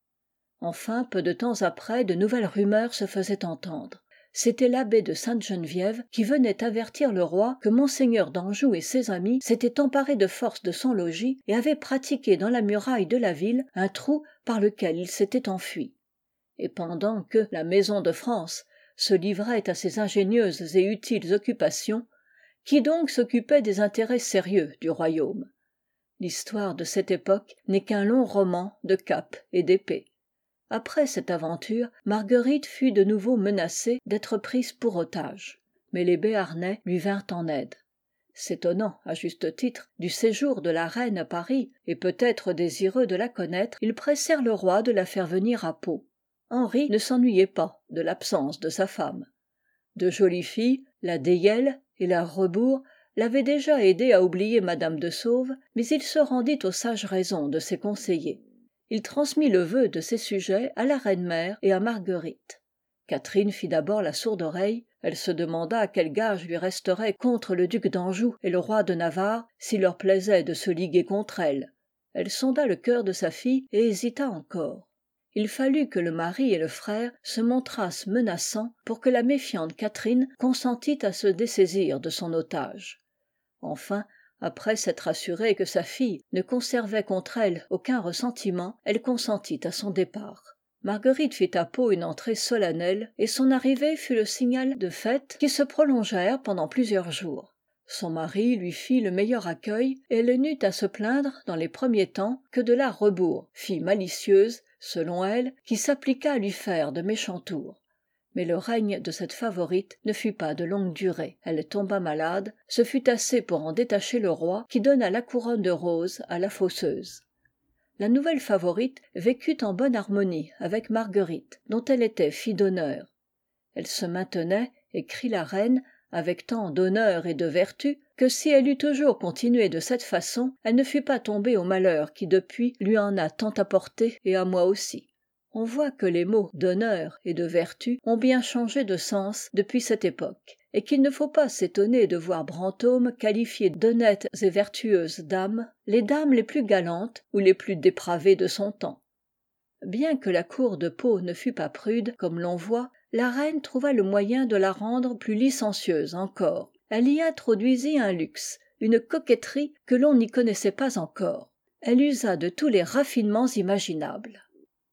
Enfin, peu de temps après, de nouvelles rumeurs se faisaient entendre. C'était l'abbé de Sainte-Geneviève qui venait avertir le roi que monseigneur d'Anjou et ses amis s'étaient emparés de force de son logis et avaient pratiqué dans la muraille de la ville un trou par lequel il s'était enfui. Et pendant que la maison de France se livrait à ses ingénieuses et utiles occupations, qui donc s'occupait des intérêts sérieux du royaume? L'histoire de cette époque n'est qu'un long roman de capes et d'épées. Après cette aventure, Marguerite fut de nouveau menacée d'être prise pour otage. Mais les Béarnais lui vinrent en aide. S'étonnant, à juste titre, du séjour de la reine à Paris, et peut-être désireux de la connaître, ils pressèrent le roi de la faire venir à Pau. Henri ne s'ennuyait pas de l'absence de sa femme. De jolies filles, la Deyelle et la Rebours, l'avaient déjà aidé à oublier madame de Sauve, mais il se rendit aux sages raisons de ses conseillers. Il transmit le vœu de ses sujets à la reine-mère et à Marguerite. Catherine fit d'abord la sourde oreille. Elle se demanda quel gage lui resterait contre le duc d'Anjou et le roi de Navarre s'il leur plaisait de se liguer contre elle. Elle sonda le cœur de sa fille et hésita encore. Il fallut que le mari et le frère se montrassent menaçants pour que la méfiante Catherine consentît à se dessaisir de son otage. Enfin, après s'être assurée que sa fille ne conservait contre elle aucun ressentiment, elle consentit à son départ. Marguerite fit à Pau une entrée solennelle, et son arrivée fut le signal de fêtes qui se prolongèrent pendant plusieurs jours. Son mari lui fit le meilleur accueil, et elle n'eut à se plaindre dans les premiers temps que de la Rebours, fille malicieuse, selon elle, qui s'appliqua à lui faire de méchants tours. Mais le règne de cette favorite ne fut pas de longue durée. Elle tomba malade, ce fut assez pour en détacher le roi, qui donna la couronne de roses à la fosseuse. La nouvelle favorite vécut en bonne harmonie avec Marguerite, dont elle était fille d'honneur. Elle se maintenait, écrit la reine, avec tant d'honneur et de vertu, que si elle eût toujours continué de cette façon, elle ne fût pas tombée au malheur qui depuis lui en a tant apporté, et à moi aussi. On voit que les mots d'honneur et de vertu ont bien changé de sens depuis cette époque, et qu'il ne faut pas s'étonner de voir Brantôme qualifier d'honnêtes et vertueuses dames les dames les plus galantes ou les plus dépravées de son temps. Bien que la cour de Pau ne fût pas prude, comme l'on voit, la reine trouva le moyen de la rendre plus licencieuse encore. Elle y introduisit un luxe, une coquetterie que l'on n'y connaissait pas encore. Elle usa de tous les raffinements imaginables.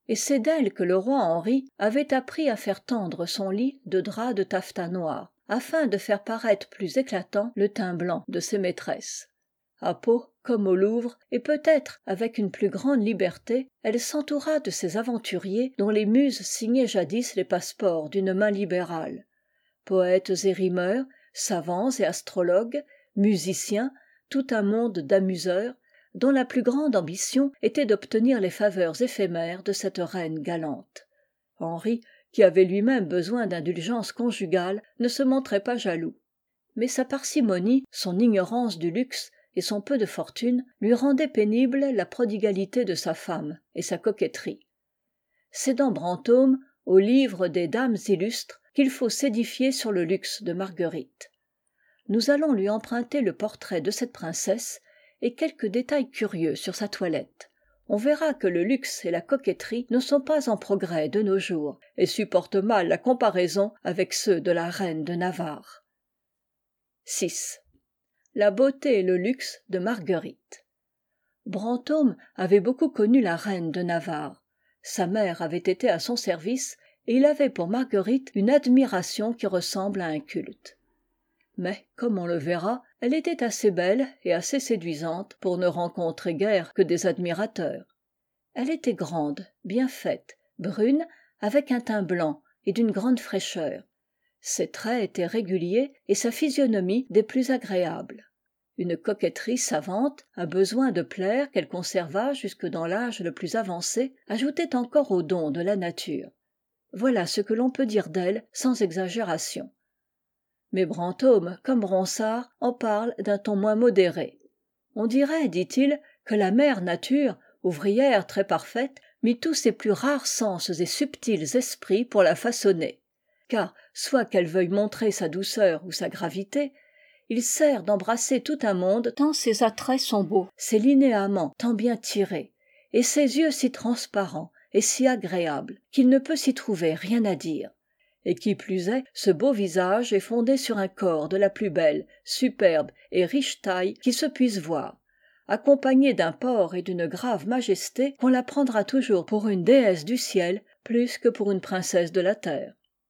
et c'est d'elle que le roi Henri avait appris à faire tendre son lit de drap de taffetas noir, afin de faire paraître plus éclatant le teint blanc de ses maîtresses. À Pau, comme au Louvre, et peut-être avec une plus grande liberté, elle s'entoura de ces aventuriers dont les muses signaient jadis les passeports d'une main libérale. Poètes et rimeurs, savants et astrologues, musiciens, tout un monde d'amuseurs, dont la plus grande ambition était d'obtenir les faveurs éphémères de cette reine galante. Henri, qui avait lui-même besoin d'indulgence conjugale, ne se montrait pas jaloux. Mais sa parcimonie, son ignorance du luxe et son peu de fortune lui rendaient pénible la prodigalité de sa femme et sa coquetterie. C'est dans Brantôme, au livre des Dames illustres, qu'il faut s'édifier sur le luxe de Marguerite. Nous allons lui emprunter le portrait de cette princesse et quelques détails curieux sur sa toilette. On verra que le luxe et la coquetterie ne sont pas en progrès de nos jours et supportent mal la comparaison avec ceux de la reine de Navarre. 6. La beauté et le luxe de Marguerite. Brantôme avait beaucoup connu la reine de Navarre. Sa mère avait été à son service et il avait pour Marguerite une admiration qui ressemble à un culte. Mais, comme on le verra, elle était assez belle et assez séduisante pour ne rencontrer guère que des admirateurs. Elle était grande, bien faite, brune, avec un teint blanc et d'une grande fraîcheur. Ses traits étaient réguliers et sa physionomie des plus agréables. Une coquetterie savante, un besoin de plaire qu'elle conserva jusque dans l'âge le plus avancé, ajoutait encore aux dons de la nature. Voilà ce que l'on peut dire d'elle sans exagération. Mais Brantôme, comme Ronsard, en parle d'un ton moins modéré. On dirait, dit-il, que la mère nature, ouvrière très parfaite, mit tous ses plus rares sens et subtils esprits pour la façonner. Car, soit qu'elle veuille montrer sa douceur ou sa gravité, il sert d'embrasser tout un monde tant ses attraits sont beaux, ses linéaments tant bien tirés, et ses yeux si transparents et si agréables, qu'il ne peut s'y trouver rien à dire. Et qui plus est, ce beau visage est fondé sur un corps de la plus belle, superbe et riche taille qui se puisse voir, accompagné d'un port et d'une grave majesté qu'on la prendra toujours pour une déesse du ciel plus que pour une princesse de la terre.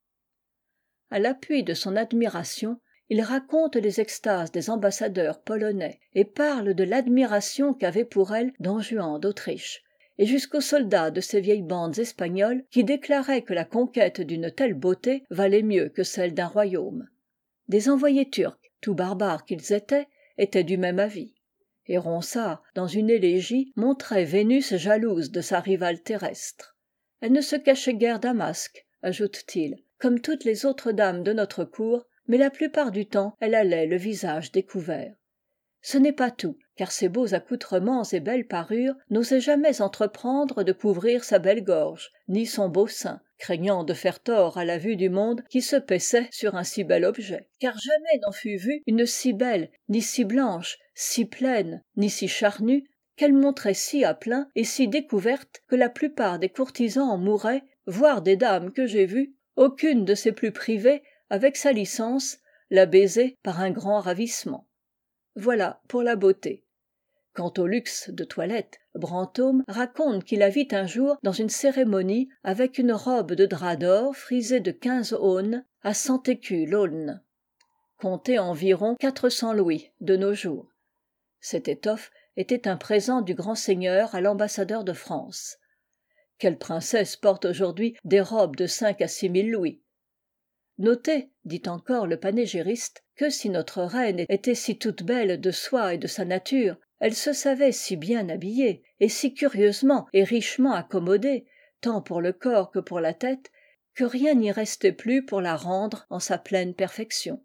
À l'appui de son admiration, il raconte les extases des ambassadeurs polonais et parle de l'admiration qu'avait pour elle don Juan d'Autriche, et jusqu'aux soldats de ces vieilles bandes espagnoles qui déclaraient que la conquête d'une telle beauté valait mieux que celle d'un royaume. Des envoyés turcs, tout barbares qu'ils étaient du même avis. Et Ronsard, dans une élégie, montrait Vénus jalouse de sa rivale terrestre. Elle ne se cachait guère d'un masque, ajoute-t-il, comme toutes les autres dames de notre cour, mais la plupart du temps elle allait le visage découvert. Ce n'est pas tout, car ses beaux accoutrements et belles parures n'osaient jamais entreprendre de couvrir sa belle gorge, ni son beau sein, craignant de faire tort à la vue du monde qui se paissait sur un si bel objet. Car jamais n'en fut vue une si belle, ni si blanche, si pleine, ni si charnue, qu'elle montrait si à plein et si découverte que la plupart des courtisans en mouraient, voire des dames que j'ai vues, aucune de ses plus privées, avec sa licence, la baiser par un grand ravissement. Voilà pour la beauté. Quant au luxe de toilette, Brantôme raconte qu'il la vit un jour dans une cérémonie avec une robe de drap d'or frisée de 15 aunes à 100 écus l'aune. Comptez environ 400 louis de nos jours. Cette étoffe était un présent du grand seigneur à l'ambassadeur de France. Quelle princesse porte aujourd'hui des robes de 5 à 6 000 louis? Notez, dit encore le panégyriste, que si notre reine était si toute belle de soi et de sa nature, elle se savait si bien habillée, et si curieusement et richement accommodée, tant pour le corps que pour la tête, que rien n'y restait plus pour la rendre en sa pleine perfection.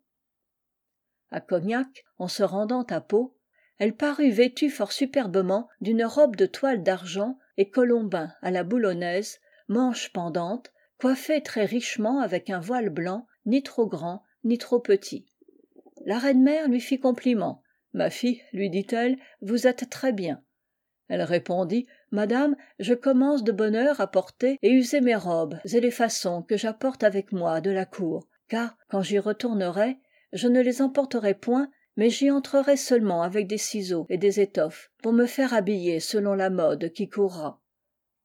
À Cognac, en se rendant à Pau, elle parut vêtue fort superbement d'une robe de toile d'argent et colombin à la boulonnaise, manches pendantes, coiffée très richement avec un voile blanc, ni trop grand, ni trop petit. La reine-mère lui fit compliment. « Ma fille, lui dit-elle, vous êtes très bien. » Elle répondit, « Madame, je commence de bonne heure à porter et user mes robes et les façons que j'apporte avec moi de la cour, car, quand j'y retournerai, je ne les emporterai point, mais j'y entrerai seulement avec des ciseaux et des étoffes, pour me faire habiller selon la mode qui courra. »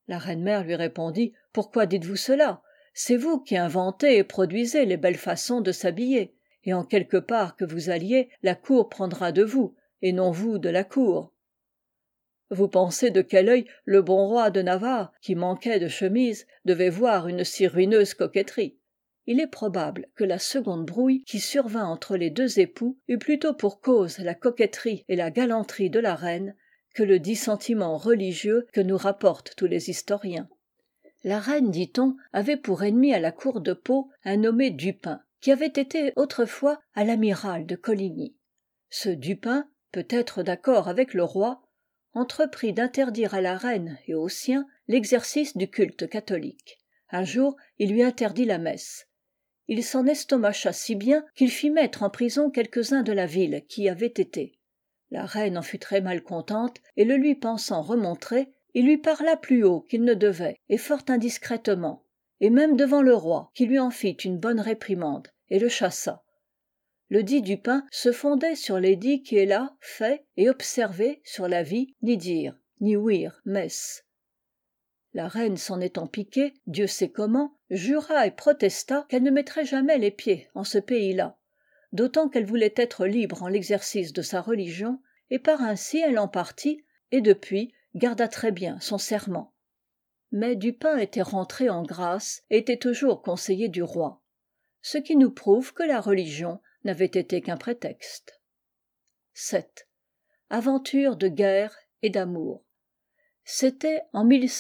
La reine-mère lui répondit: pourquoi dites-vous cela? C'est vous qui inventez et produisez les belles façons de s'habiller, et en quelque part que vous alliez, la cour prendra de vous, et non vous de la cour. Vous pensez de quel œil le bon roi de Navarre, qui manquait de chemise, devait voir une si ruineuse coquetterie? Il est probable que la seconde brouille qui survint entre les deux époux eut plutôt pour cause la coquetterie et la galanterie de la reine que le dissentiment religieux que nous rapportent tous les historiens. La reine, dit-on, avait pour ennemi à la cour de Pau un nommé Dupin, qui avait été autrefois à l'amiral de Coligny. Ce Dupin, peut-être d'accord avec le roi, entreprit d'interdire à la reine et aux siens l'exercice du culte catholique. Un jour, il lui interdit la messe. Il s'en estomacha si bien qu'il fit mettre en prison quelques-uns de la ville qui y avaient été. La reine en fut très mal contente, et le lui pensant remontré, il lui parla plus haut qu'il ne devait, et fort indiscrètement, et même devant le roi, qui lui en fit une bonne réprimande, et le chassa. Le dit Dupin se fondait sur l'édit qui est là, fait et observé sur la vie, ni dire, ni ouïr messe. La reine s'en étant piquée, Dieu sait comment, jura et protesta qu'elle ne mettrait jamais les pieds en ce pays-là, d'autant qu'elle voulait être libre en l'exercice de sa religion, et par ainsi elle en partit, et depuis garda très bien son serment. Mais Dupin était rentré en grâce et était toujours conseiller du roi, ce qui nous prouve que la religion n'avait été qu'un prétexte. 7. Aventure de guerre et d'amour. C'était en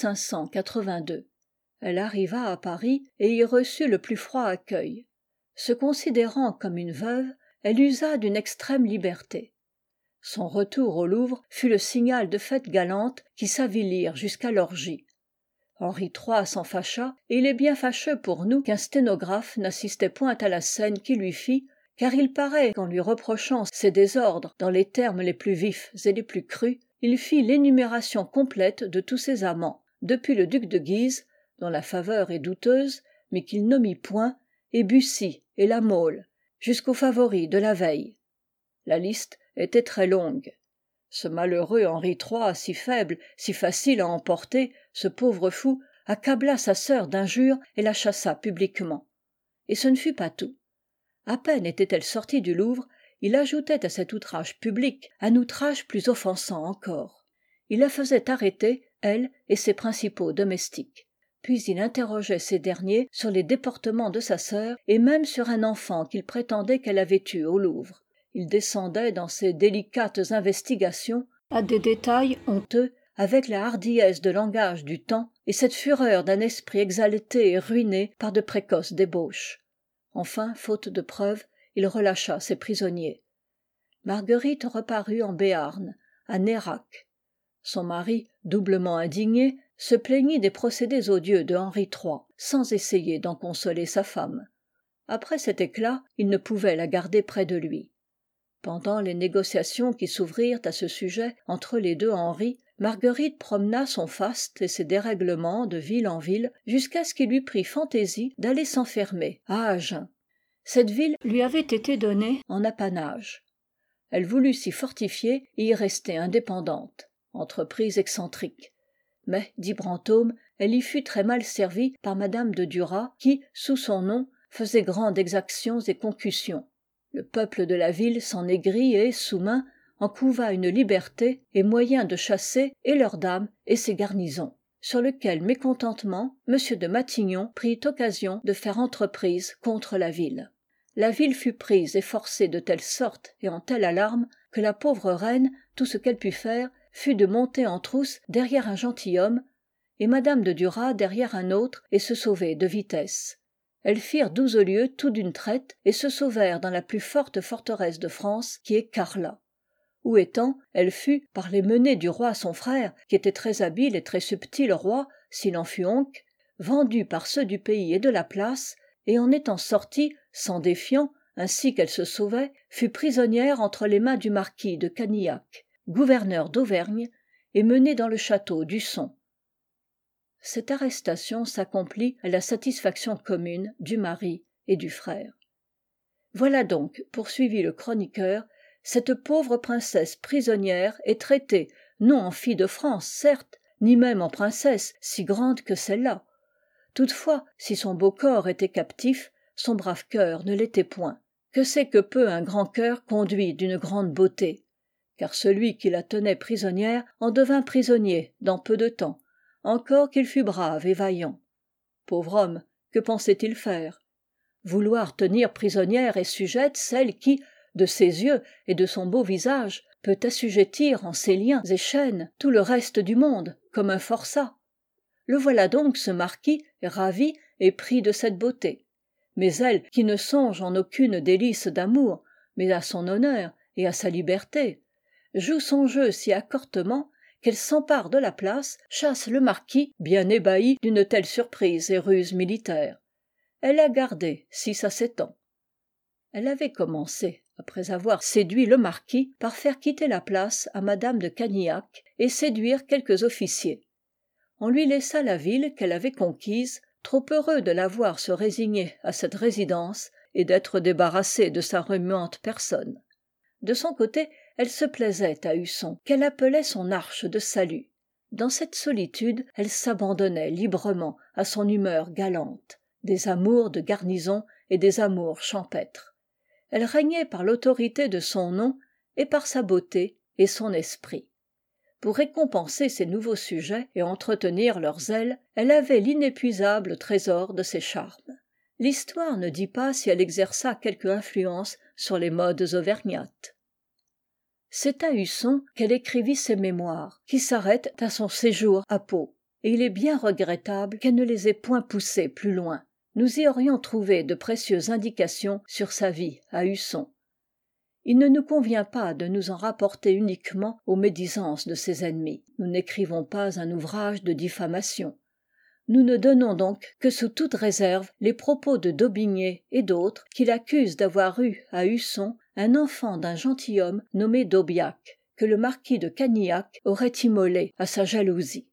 1582. Elle arriva à Paris et y reçut le plus froid accueil. Se considérant comme une veuve, elle usa d'une extrême liberté. Son retour au Louvre fut le signal de fêtes galantes qui s'avilirent jusqu'à l'orgie. Henri III s'en fâcha, et il est bien fâcheux pour nous qu'un sténographe n'assistait point à la scène qu'il lui fit, car il paraît qu'en lui reprochant ses désordres dans les termes les plus vifs et les plus crus, il fit l'énumération complète de tous ses amants, depuis le duc de Guise, dont la faveur est douteuse, mais qu'il n'omit point, et Bussy et La Mole, jusqu'aux favoris de la veille. La liste était très longue. Ce malheureux Henri III, si faible, si facile à emporter, ce pauvre fou, accabla sa sœur d'injures et la chassa publiquement. Et ce ne fut pas tout. À peine était-elle sortie du Louvre, il ajoutait à cet outrage public un outrage plus offensant encore. Il la faisait arrêter, elle et ses principaux domestiques. Puis il interrogeait ces derniers sur les déportements de sa sœur et même sur un enfant qu'il prétendait qu'elle avait eu au Louvre. Il descendait dans ces délicates investigations à des détails honteux, avec la hardiesse de langage du temps et cette fureur d'un esprit exalté et ruiné par de précoces débauches. Enfin, faute de preuves, il relâcha ses prisonniers. Marguerite reparut en Béarn, à Nérac. Son mari, doublement indigné, se plaignit des procédés odieux de Henri III, sans essayer d'en consoler sa femme. Après cet éclat, il ne pouvait la garder près de lui. Pendant les négociations qui s'ouvrirent à ce sujet entre les deux Henri, Marguerite promena son faste et ses dérèglements de ville en ville jusqu'à ce qu'il lui prît fantaisie d'aller s'enfermer à Agen. Cette ville lui avait été donnée en apanage. Elle voulut s'y fortifier et y rester indépendante. Entreprise excentrique. Mais, dit Brantôme, elle y fut très mal servie par madame de Duras qui, sous son nom, faisait grande exactions et concussions. Le peuple de la ville s'enégrit et, sous main, en couva une liberté et moyen de chasser et leurs dames et ses garnisons, sur lequel mécontentement M. de Matignon prit occasion de faire entreprise contre la ville. La ville fut prise et forcée de telle sorte et en telle alarme que la pauvre reine, tout ce qu'elle put faire, fut de monter en trousse derrière un gentilhomme, et madame de Duras derrière un autre, et se sauver de vitesse. Elles firent 12 lieues tout d'une traite et se sauvèrent dans la plus forte forteresse de France, qui est Carlat. Où étant, elle fut, par les menées du roi son frère, qui était très habile et très subtil roi, s'il en fut oncle, vendue par ceux du pays et de la place, et en étant sortie, s'en défiant, ainsi qu'elle se sauvait, fut prisonnière entre les mains du marquis de Canillac, gouverneur d'Auvergne, et menée dans le château d'Usson. Cette arrestation s'accomplit à la satisfaction commune du mari et du frère. Voilà donc, poursuivit le chroniqueur, cette pauvre princesse prisonnière est traitée, non en fille de France, certes, ni même en princesse si grande que celle-là. Toutefois, si son beau corps était captif, son brave cœur ne l'était point. Que c'est que peut un grand cœur conduit d'une grande beauté? Car celui qui la tenait prisonnière en devint prisonnier dans peu de temps, encore qu'il fût brave et vaillant. Pauvre homme, que pensait-il faire? Vouloir tenir prisonnière et sujette celle qui, de ses yeux et de son beau visage, peut assujettir en ses liens et chaînes tout le reste du monde, comme un forçat. Le voilà donc ce marquis, ravi et pris de cette beauté. Mais elle, qui ne songe en aucune délice d'amour, mais à son honneur et à sa liberté, joue son jeu si accortement qu'elle s'empare de la place, chasse le marquis, bien ébahi d'une telle surprise et ruse militaire. Elle l'a gardé 6 à 7 ans. Elle avait commencé, après avoir séduit le marquis, par faire quitter la place à madame de Canillac et séduire quelques officiers. On lui laissa la ville qu'elle avait conquise, trop heureux de la voir se résigner à cette résidence et d'être débarrassé de sa remuante personne. De son côté, elle se plaisait à Husson, qu'elle appelait son arche de salut. Dans cette solitude, elle s'abandonnait librement à son humeur galante, des amours de garnison et des amours champêtres. Elle régnait par l'autorité de son nom et par sa beauté et son esprit. Pour récompenser ses nouveaux sujets et entretenir leur zèle, elle avait l'inépuisable trésor de ses charmes. L'histoire ne dit pas si elle exerça quelque influence sur les modes auvergnates. C'est à Husson qu'elle écrivit ses mémoires, qui s'arrêtent à son séjour à Pau, et il est bien regrettable qu'elle ne les ait point poussés plus loin. Nous y aurions trouvé de précieuses indications sur sa vie à Husson. Il ne nous convient pas de nous en rapporter uniquement aux médisances de ses ennemis. Nous n'écrivons pas un ouvrage de diffamation. Nous ne donnons donc que sous toute réserve les propos de Daubigné et d'autres qui l'accusent d'avoir eu à Husson un enfant d'un gentilhomme nommé d'Aubiac, que le marquis de Canillac aurait immolé à sa jalousie.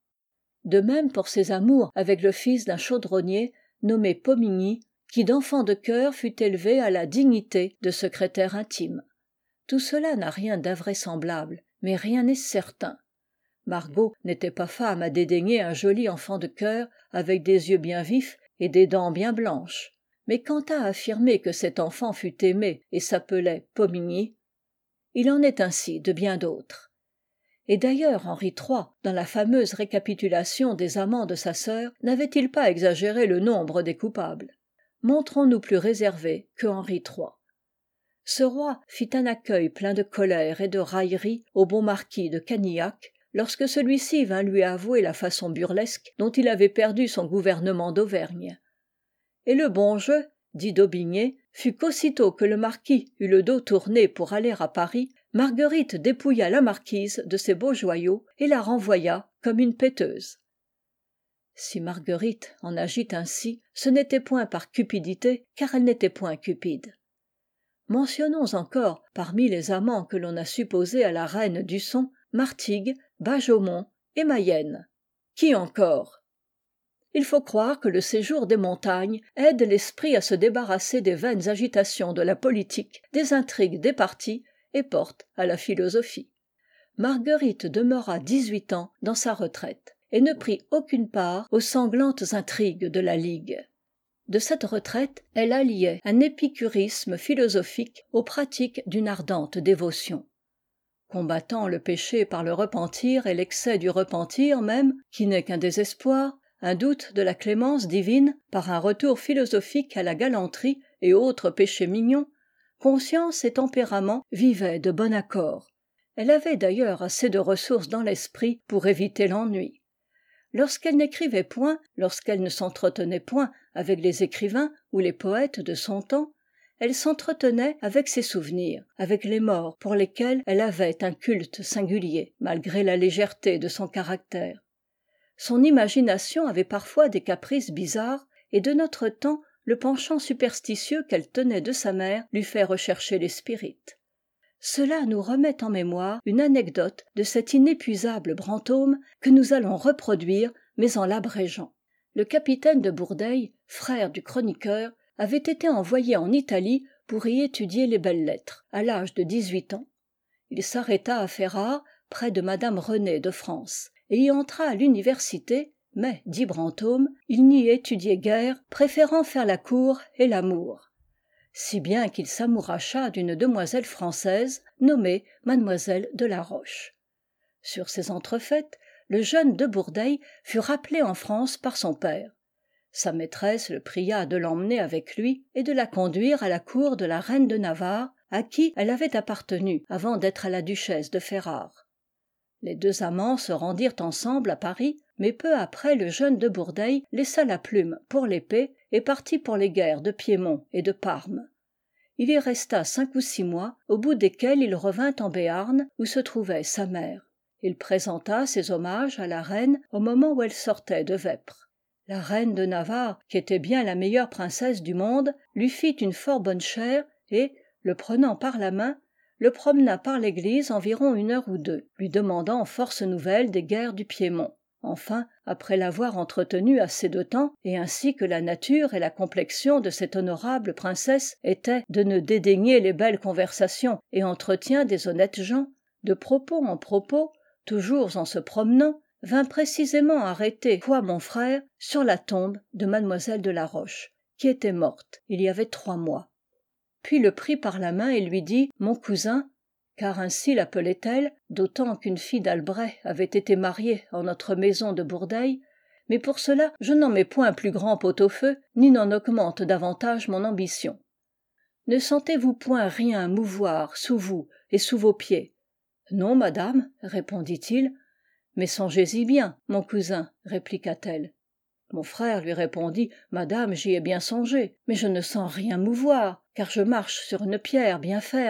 De même pour ses amours avec le fils d'un chaudronnier nommé Pomigny, qui d'enfant de cœur fut élevé à la dignité de secrétaire intime. Tout cela n'a rien d'invraisemblable, mais rien n'est certain. Margot n'était pas femme à dédaigner un joli enfant de cœur avec des yeux bien vifs et des dents bien blanches. Mais quant à affirmer que cet enfant fut aimé et s'appelait Pomigny, il en est ainsi de bien d'autres. Et d'ailleurs Henri III, dans la fameuse récapitulation des amants de sa sœur, n'avait-il pas exagéré le nombre des coupables? Montrons-nous plus réservés que Henri III. Ce roi fit un accueil plein de colère et de raillerie au bon marquis de Canillac, lorsque celui-ci vint lui avouer la façon burlesque dont il avait perdu son gouvernement d'Auvergne. Et le bon jeu, dit d'Aubigné, fut qu'aussitôt que le marquis eut le dos tourné pour aller à Paris, Marguerite dépouilla la marquise de ses beaux joyaux et la renvoya comme une péteuse. Si Marguerite en agit ainsi, ce n'était point par cupidité, car elle n'était point cupide. Mentionnons encore, parmi les amants que l'on a supposés à la reine d'Husson, Martigues, Bajaumont et Mayenne. Qui encore? Il faut croire que le séjour des montagnes aide l'esprit à se débarrasser des vaines agitations de la politique, des intrigues des partis, et porte à la philosophie. Marguerite demeura 18 ans dans sa retraite, et ne prit aucune part aux sanglantes intrigues de la Ligue. De cette retraite, elle alliait un épicurisme philosophique aux pratiques d'une ardente dévotion. Combattant le péché par le repentir et l'excès du repentir même, qui n'est qu'un désespoir, un doute de la clémence divine par un retour philosophique à la galanterie et autres péchés mignons, conscience et tempérament vivaient de bon accord. Elle avait d'ailleurs assez de ressources dans l'esprit pour éviter l'ennui. Lorsqu'elle n'écrivait point, lorsqu'elle ne s'entretenait point avec les écrivains ou les poètes de son temps, elle s'entretenait avec ses souvenirs, avec les morts pour lesquels elle avait un culte singulier, malgré la légèreté de son caractère. Son imagination avait parfois des caprices bizarres, et de notre temps, le penchant superstitieux qu'elle tenait de sa mère lui fait rechercher les spirites. Cela nous remet en mémoire une anecdote de cet inépuisable Brantôme que nous allons reproduire, mais en l'abrégeant. Le capitaine de Bourdeille, frère du chroniqueur, avait été envoyé en Italie pour y étudier les belles-lettres, à l'âge de 18 ans. Il s'arrêta à Ferrare, près de madame Renée de France, et y entra à l'université, mais, dit Brantôme, il n'y étudiait guère, préférant faire la cour et l'amour. Si bien qu'il s'amouracha d'une demoiselle française, nommée mademoiselle de la Roche. Sur ces entrefaites, le jeune de Bourdeille fut rappelé en France par son père. Sa maîtresse le pria de l'emmener avec lui et de la conduire à la cour de la reine de Navarre, à qui elle avait appartenu avant d'être à la duchesse de Ferrare. Les deux amants se rendirent ensemble à Paris, mais peu après le jeune de Bourdeille laissa la plume pour l'épée et partit pour les guerres de Piémont et de Parme. Il y resta 5 ou 6 mois, au bout desquels il revint en Béarn, où se trouvait sa mère. Il présenta ses hommages à la reine au moment où elle sortait de Vêpres. La reine de Navarre, qui était bien la meilleure princesse du monde, lui fit une fort bonne chère et, le prenant par la main, le promena par l'église environ 1 heure ou 2, lui demandant force nouvelles des guerres du Piémont. Enfin, après l'avoir entretenu assez de temps, et ainsi que la nature et la complexion de cette honorable princesse étaient de ne dédaigner les belles conversations et entretiens des honnêtes gens, de propos en propos, toujours en se promenant, vint précisément arrêter mon frère sur la tombe de mademoiselle de la Roche, qui était morte il y avait 3 mois. Puis le prit par la main et lui dit « Mon cousin », car ainsi l'appelait-elle, d'autant qu'une fille d'Albret avait été mariée en notre maison de Bourdeille, mais pour cela je n'en mets point plus grand pot-au-feu, ni n'en augmente davantage mon ambition. Ne sentez-vous point rien mouvoir sous vous et sous vos pieds ? Non, madame, répondit-il. Mais songez-y bien, mon cousin, répliqua-t-elle. Mon frère lui répondit « Madame, j'y ai bien songé, mais je ne sens rien mouvoir, car je marche sur une pierre bien ferme. »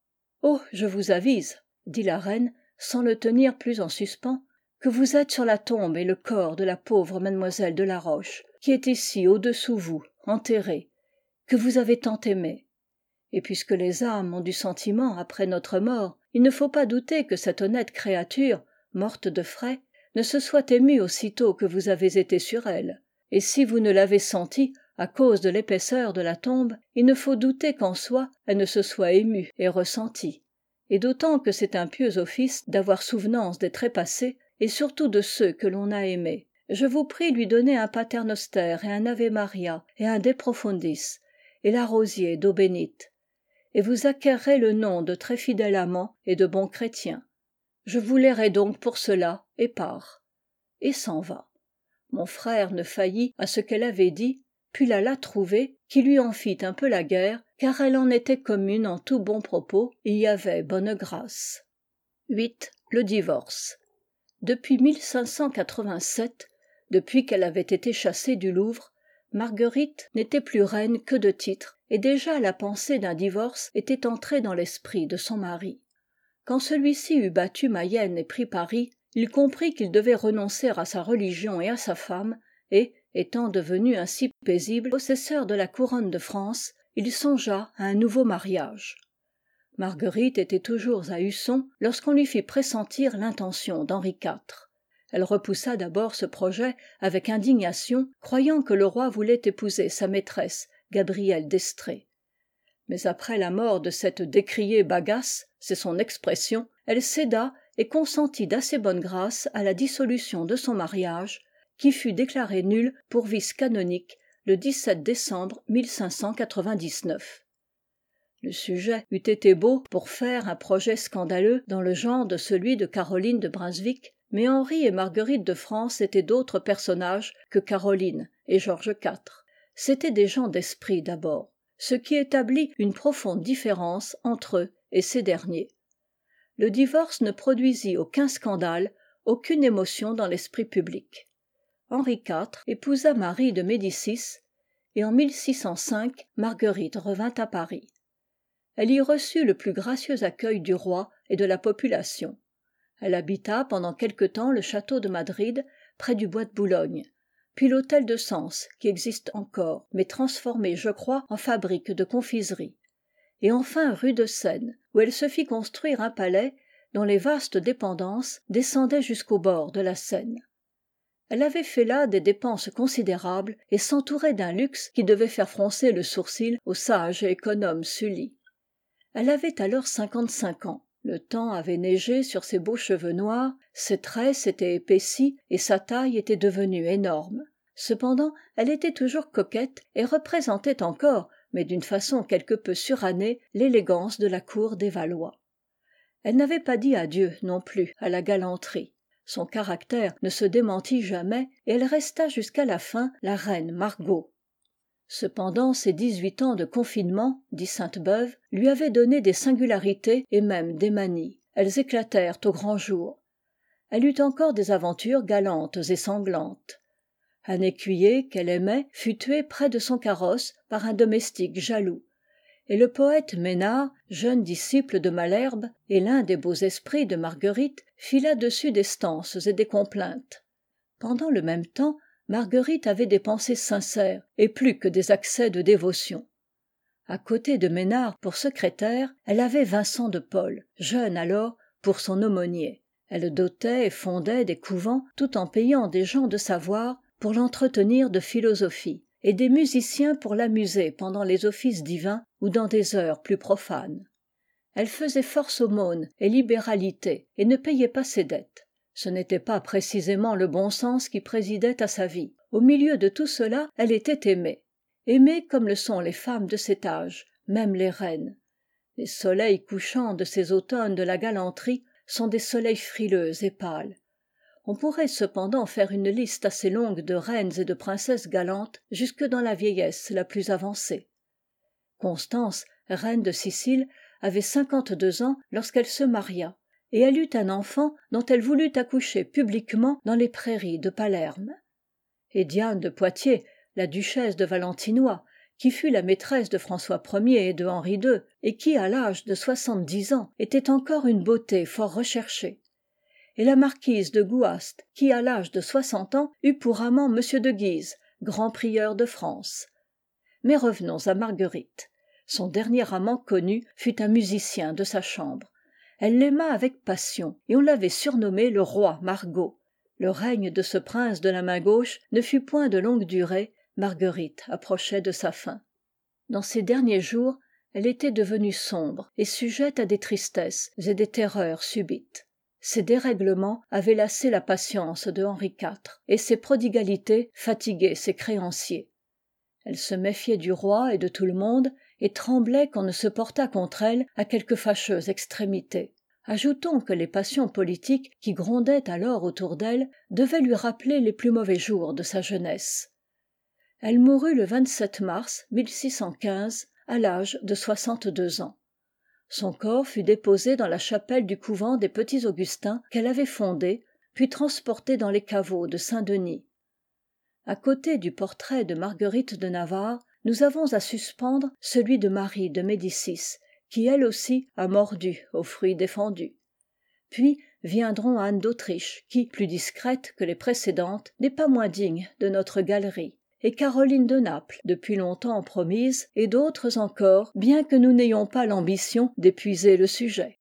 « Oh, je vous avise, dit la reine, sans le tenir plus en suspens, que vous êtes sur la tombe et le corps de la pauvre mademoiselle de la Roche, qui est ici au-dessous vous, enterrée, que vous avez tant aimée. Et puisque les âmes ont du sentiment après notre mort, il ne faut pas douter que cette honnête créature, morte de frais, ne se soit émue aussitôt que vous avez été sur elle. Et si vous ne l'avez sentie, à cause de l'épaisseur de la tombe, il ne faut douter qu'en soi elle ne se soit émue et ressentie. Et d'autant que c'est un pieux office d'avoir souvenance des trépassés, et surtout de ceux que l'on a aimés. Je vous prie lui donner un Pater Noster et un Ave Maria et un De Profundis, et la rosier d'eau bénite. Et vous acquerrez le nom de très fidèle amant et de bon chrétien. Je vous l'airai donc pour cela, et part. Et s'en va. Mon frère ne faillit à ce qu'elle avait dit, puis l'alla trouver, qui lui en fit un peu la guerre, car elle en était commune en tout bon propos, et y avait bonne grâce. 8. Le divorce. Depuis 1587, depuis qu'elle avait été chassée du Louvre, Marguerite n'était plus reine que de titre, et déjà la pensée d'un divorce était entrée dans l'esprit de son mari. Quand celui-ci eut battu Mayenne et pris Paris, il comprit qu'il devait renoncer à sa religion et à sa femme, et, étant devenu ainsi paisible possesseur de la couronne de France, il songea à un nouveau mariage. Marguerite était toujours à Husson lorsqu'on lui fit pressentir l'intention d'Henri IV. Elle repoussa d'abord ce projet avec indignation, croyant que le roi voulait épouser sa maîtresse, Gabrielle d'Estrées. Mais après la mort de cette décriée bagasse, c'est son expression, elle céda et consentit d'assez bonne grâce à la dissolution de son mariage, qui fut déclaré nul pour vice canonique le 17 décembre 1599. Le sujet eût été beau pour faire un projet scandaleux dans le genre de celui de Caroline de Brunswick, mais Henri et Marguerite de France étaient d'autres personnages que Caroline et George IV. C'étaient des gens d'esprit d'abord, ce qui établit une profonde différence entre eux et ces derniers. Le divorce ne produisit aucun scandale, aucune émotion dans l'esprit public. Henri IV épousa Marie de Médicis, et en 1605, Marguerite revint à Paris. Elle y reçut le plus gracieux accueil du roi et de la population. Elle habita pendant quelque temps le château de Madrid, près du bois de Boulogne, puis l'hôtel de Sens, qui existe encore, mais transformé, je crois, en fabrique de confiserie, et enfin rue de Seine, où elle se fit construire un palais dont les vastes dépendances descendaient jusqu'au bord de la Seine. Elle avait fait là des dépenses considérables et s'entourait d'un luxe qui devait faire froncer le sourcil au sage et économe Sully. Elle avait alors 55 ans. Le temps avait neigé sur ses beaux cheveux noirs, ses traits s'étaient épaissis et sa taille était devenue énorme. Cependant, elle était toujours coquette et représentait encore, mais d'une façon quelque peu surannée, l'élégance de la cour des Valois. Elle n'avait pas dit adieu non plus à la galanterie. Son caractère ne se démentit jamais et elle resta jusqu'à la fin la reine Margot. Cependant ces 18 ans de confinement, dit Sainte-Beuve, lui avaient donné des singularités et même des manies. Elles éclatèrent au grand jour. Elle eut encore des aventures galantes et sanglantes. Un écuyer qu'elle aimait fut tué près de son carrosse par un domestique jaloux. Et le poète Mesnard, jeune disciple de Malherbe et l'un des beaux esprits de Marguerite, fit là-dessus des stances et des complaintes. Pendant le même temps, Marguerite avait des pensées sincères et plus que des accès de dévotion. À côté de Mesnard pour secrétaire, elle avait Vincent de Paul, jeune alors, pour son aumônier. Elle dotait et fondait des couvents tout en payant des gens de savoir pour l'entretenir de philosophie et des musiciens pour l'amuser pendant les offices divins ou dans des heures plus profanes. Elle faisait force aumône et libéralité et ne payait pas ses dettes. Ce n'était pas précisément le bon sens qui présidait à sa vie. Au milieu de tout cela, elle était aimée. Aimée comme le sont les femmes de cet âge, même les reines. Les soleils couchants de ces automnes de la galanterie sont des soleils frileux et pâles. On pourrait cependant faire une liste assez longue de reines et de princesses galantes jusque dans la vieillesse la plus avancée. Constance, reine de Sicile, avait 52 ans lorsqu'elle se maria, et elle eut un enfant dont elle voulut accoucher publiquement dans les prairies de Palerme. Et Diane de Poitiers, la duchesse de Valentinois, qui fut la maîtresse de François Ier et de Henri II, et qui, à l'âge de 70 ans, était encore une beauté fort recherchée. Et la marquise de Gouast, qui, à l'âge de 60 ans, eut pour amant M. de Guise, grand prieur de France. Mais revenons à Marguerite. Son dernier amant connu fut un musicien de sa chambre. Elle l'aima avec passion, et on l'avait surnommé le roi Margot. Le règne de ce prince de la main gauche ne fut point de longue durée, Marguerite approchait de sa fin. Dans ses derniers jours, elle était devenue sombre et sujette à des tristesses et des terreurs subites. Ses dérèglements avaient lassé la patience de Henri IV, et ses prodigalités fatigué ses créanciers. Elle se méfiait du roi et de tout le monde, et tremblait qu'on ne se portât contre elle à quelque fâcheuse extrémité. Ajoutons que les passions politiques qui grondaient alors autour d'elle devaient lui rappeler les plus mauvais jours de sa jeunesse. Elle mourut le 27 mars 1615, à l'âge de 62 ans. Son corps fut déposé dans la chapelle du couvent des Petits Augustins qu'elle avait fondé, puis transporté dans les caveaux de Saint-Denis. À côté du portrait de Marguerite de Navarre, nous avons à suspendre celui de Marie de Médicis, qui elle aussi a mordu aux fruits défendus. Puis viendront Anne d'Autriche, qui, plus discrète que les précédentes, n'est pas moins digne de notre galerie, et Caroline de Naples, depuis longtemps promise, et d'autres encore, bien que nous n'ayons pas l'ambition d'épuiser le sujet.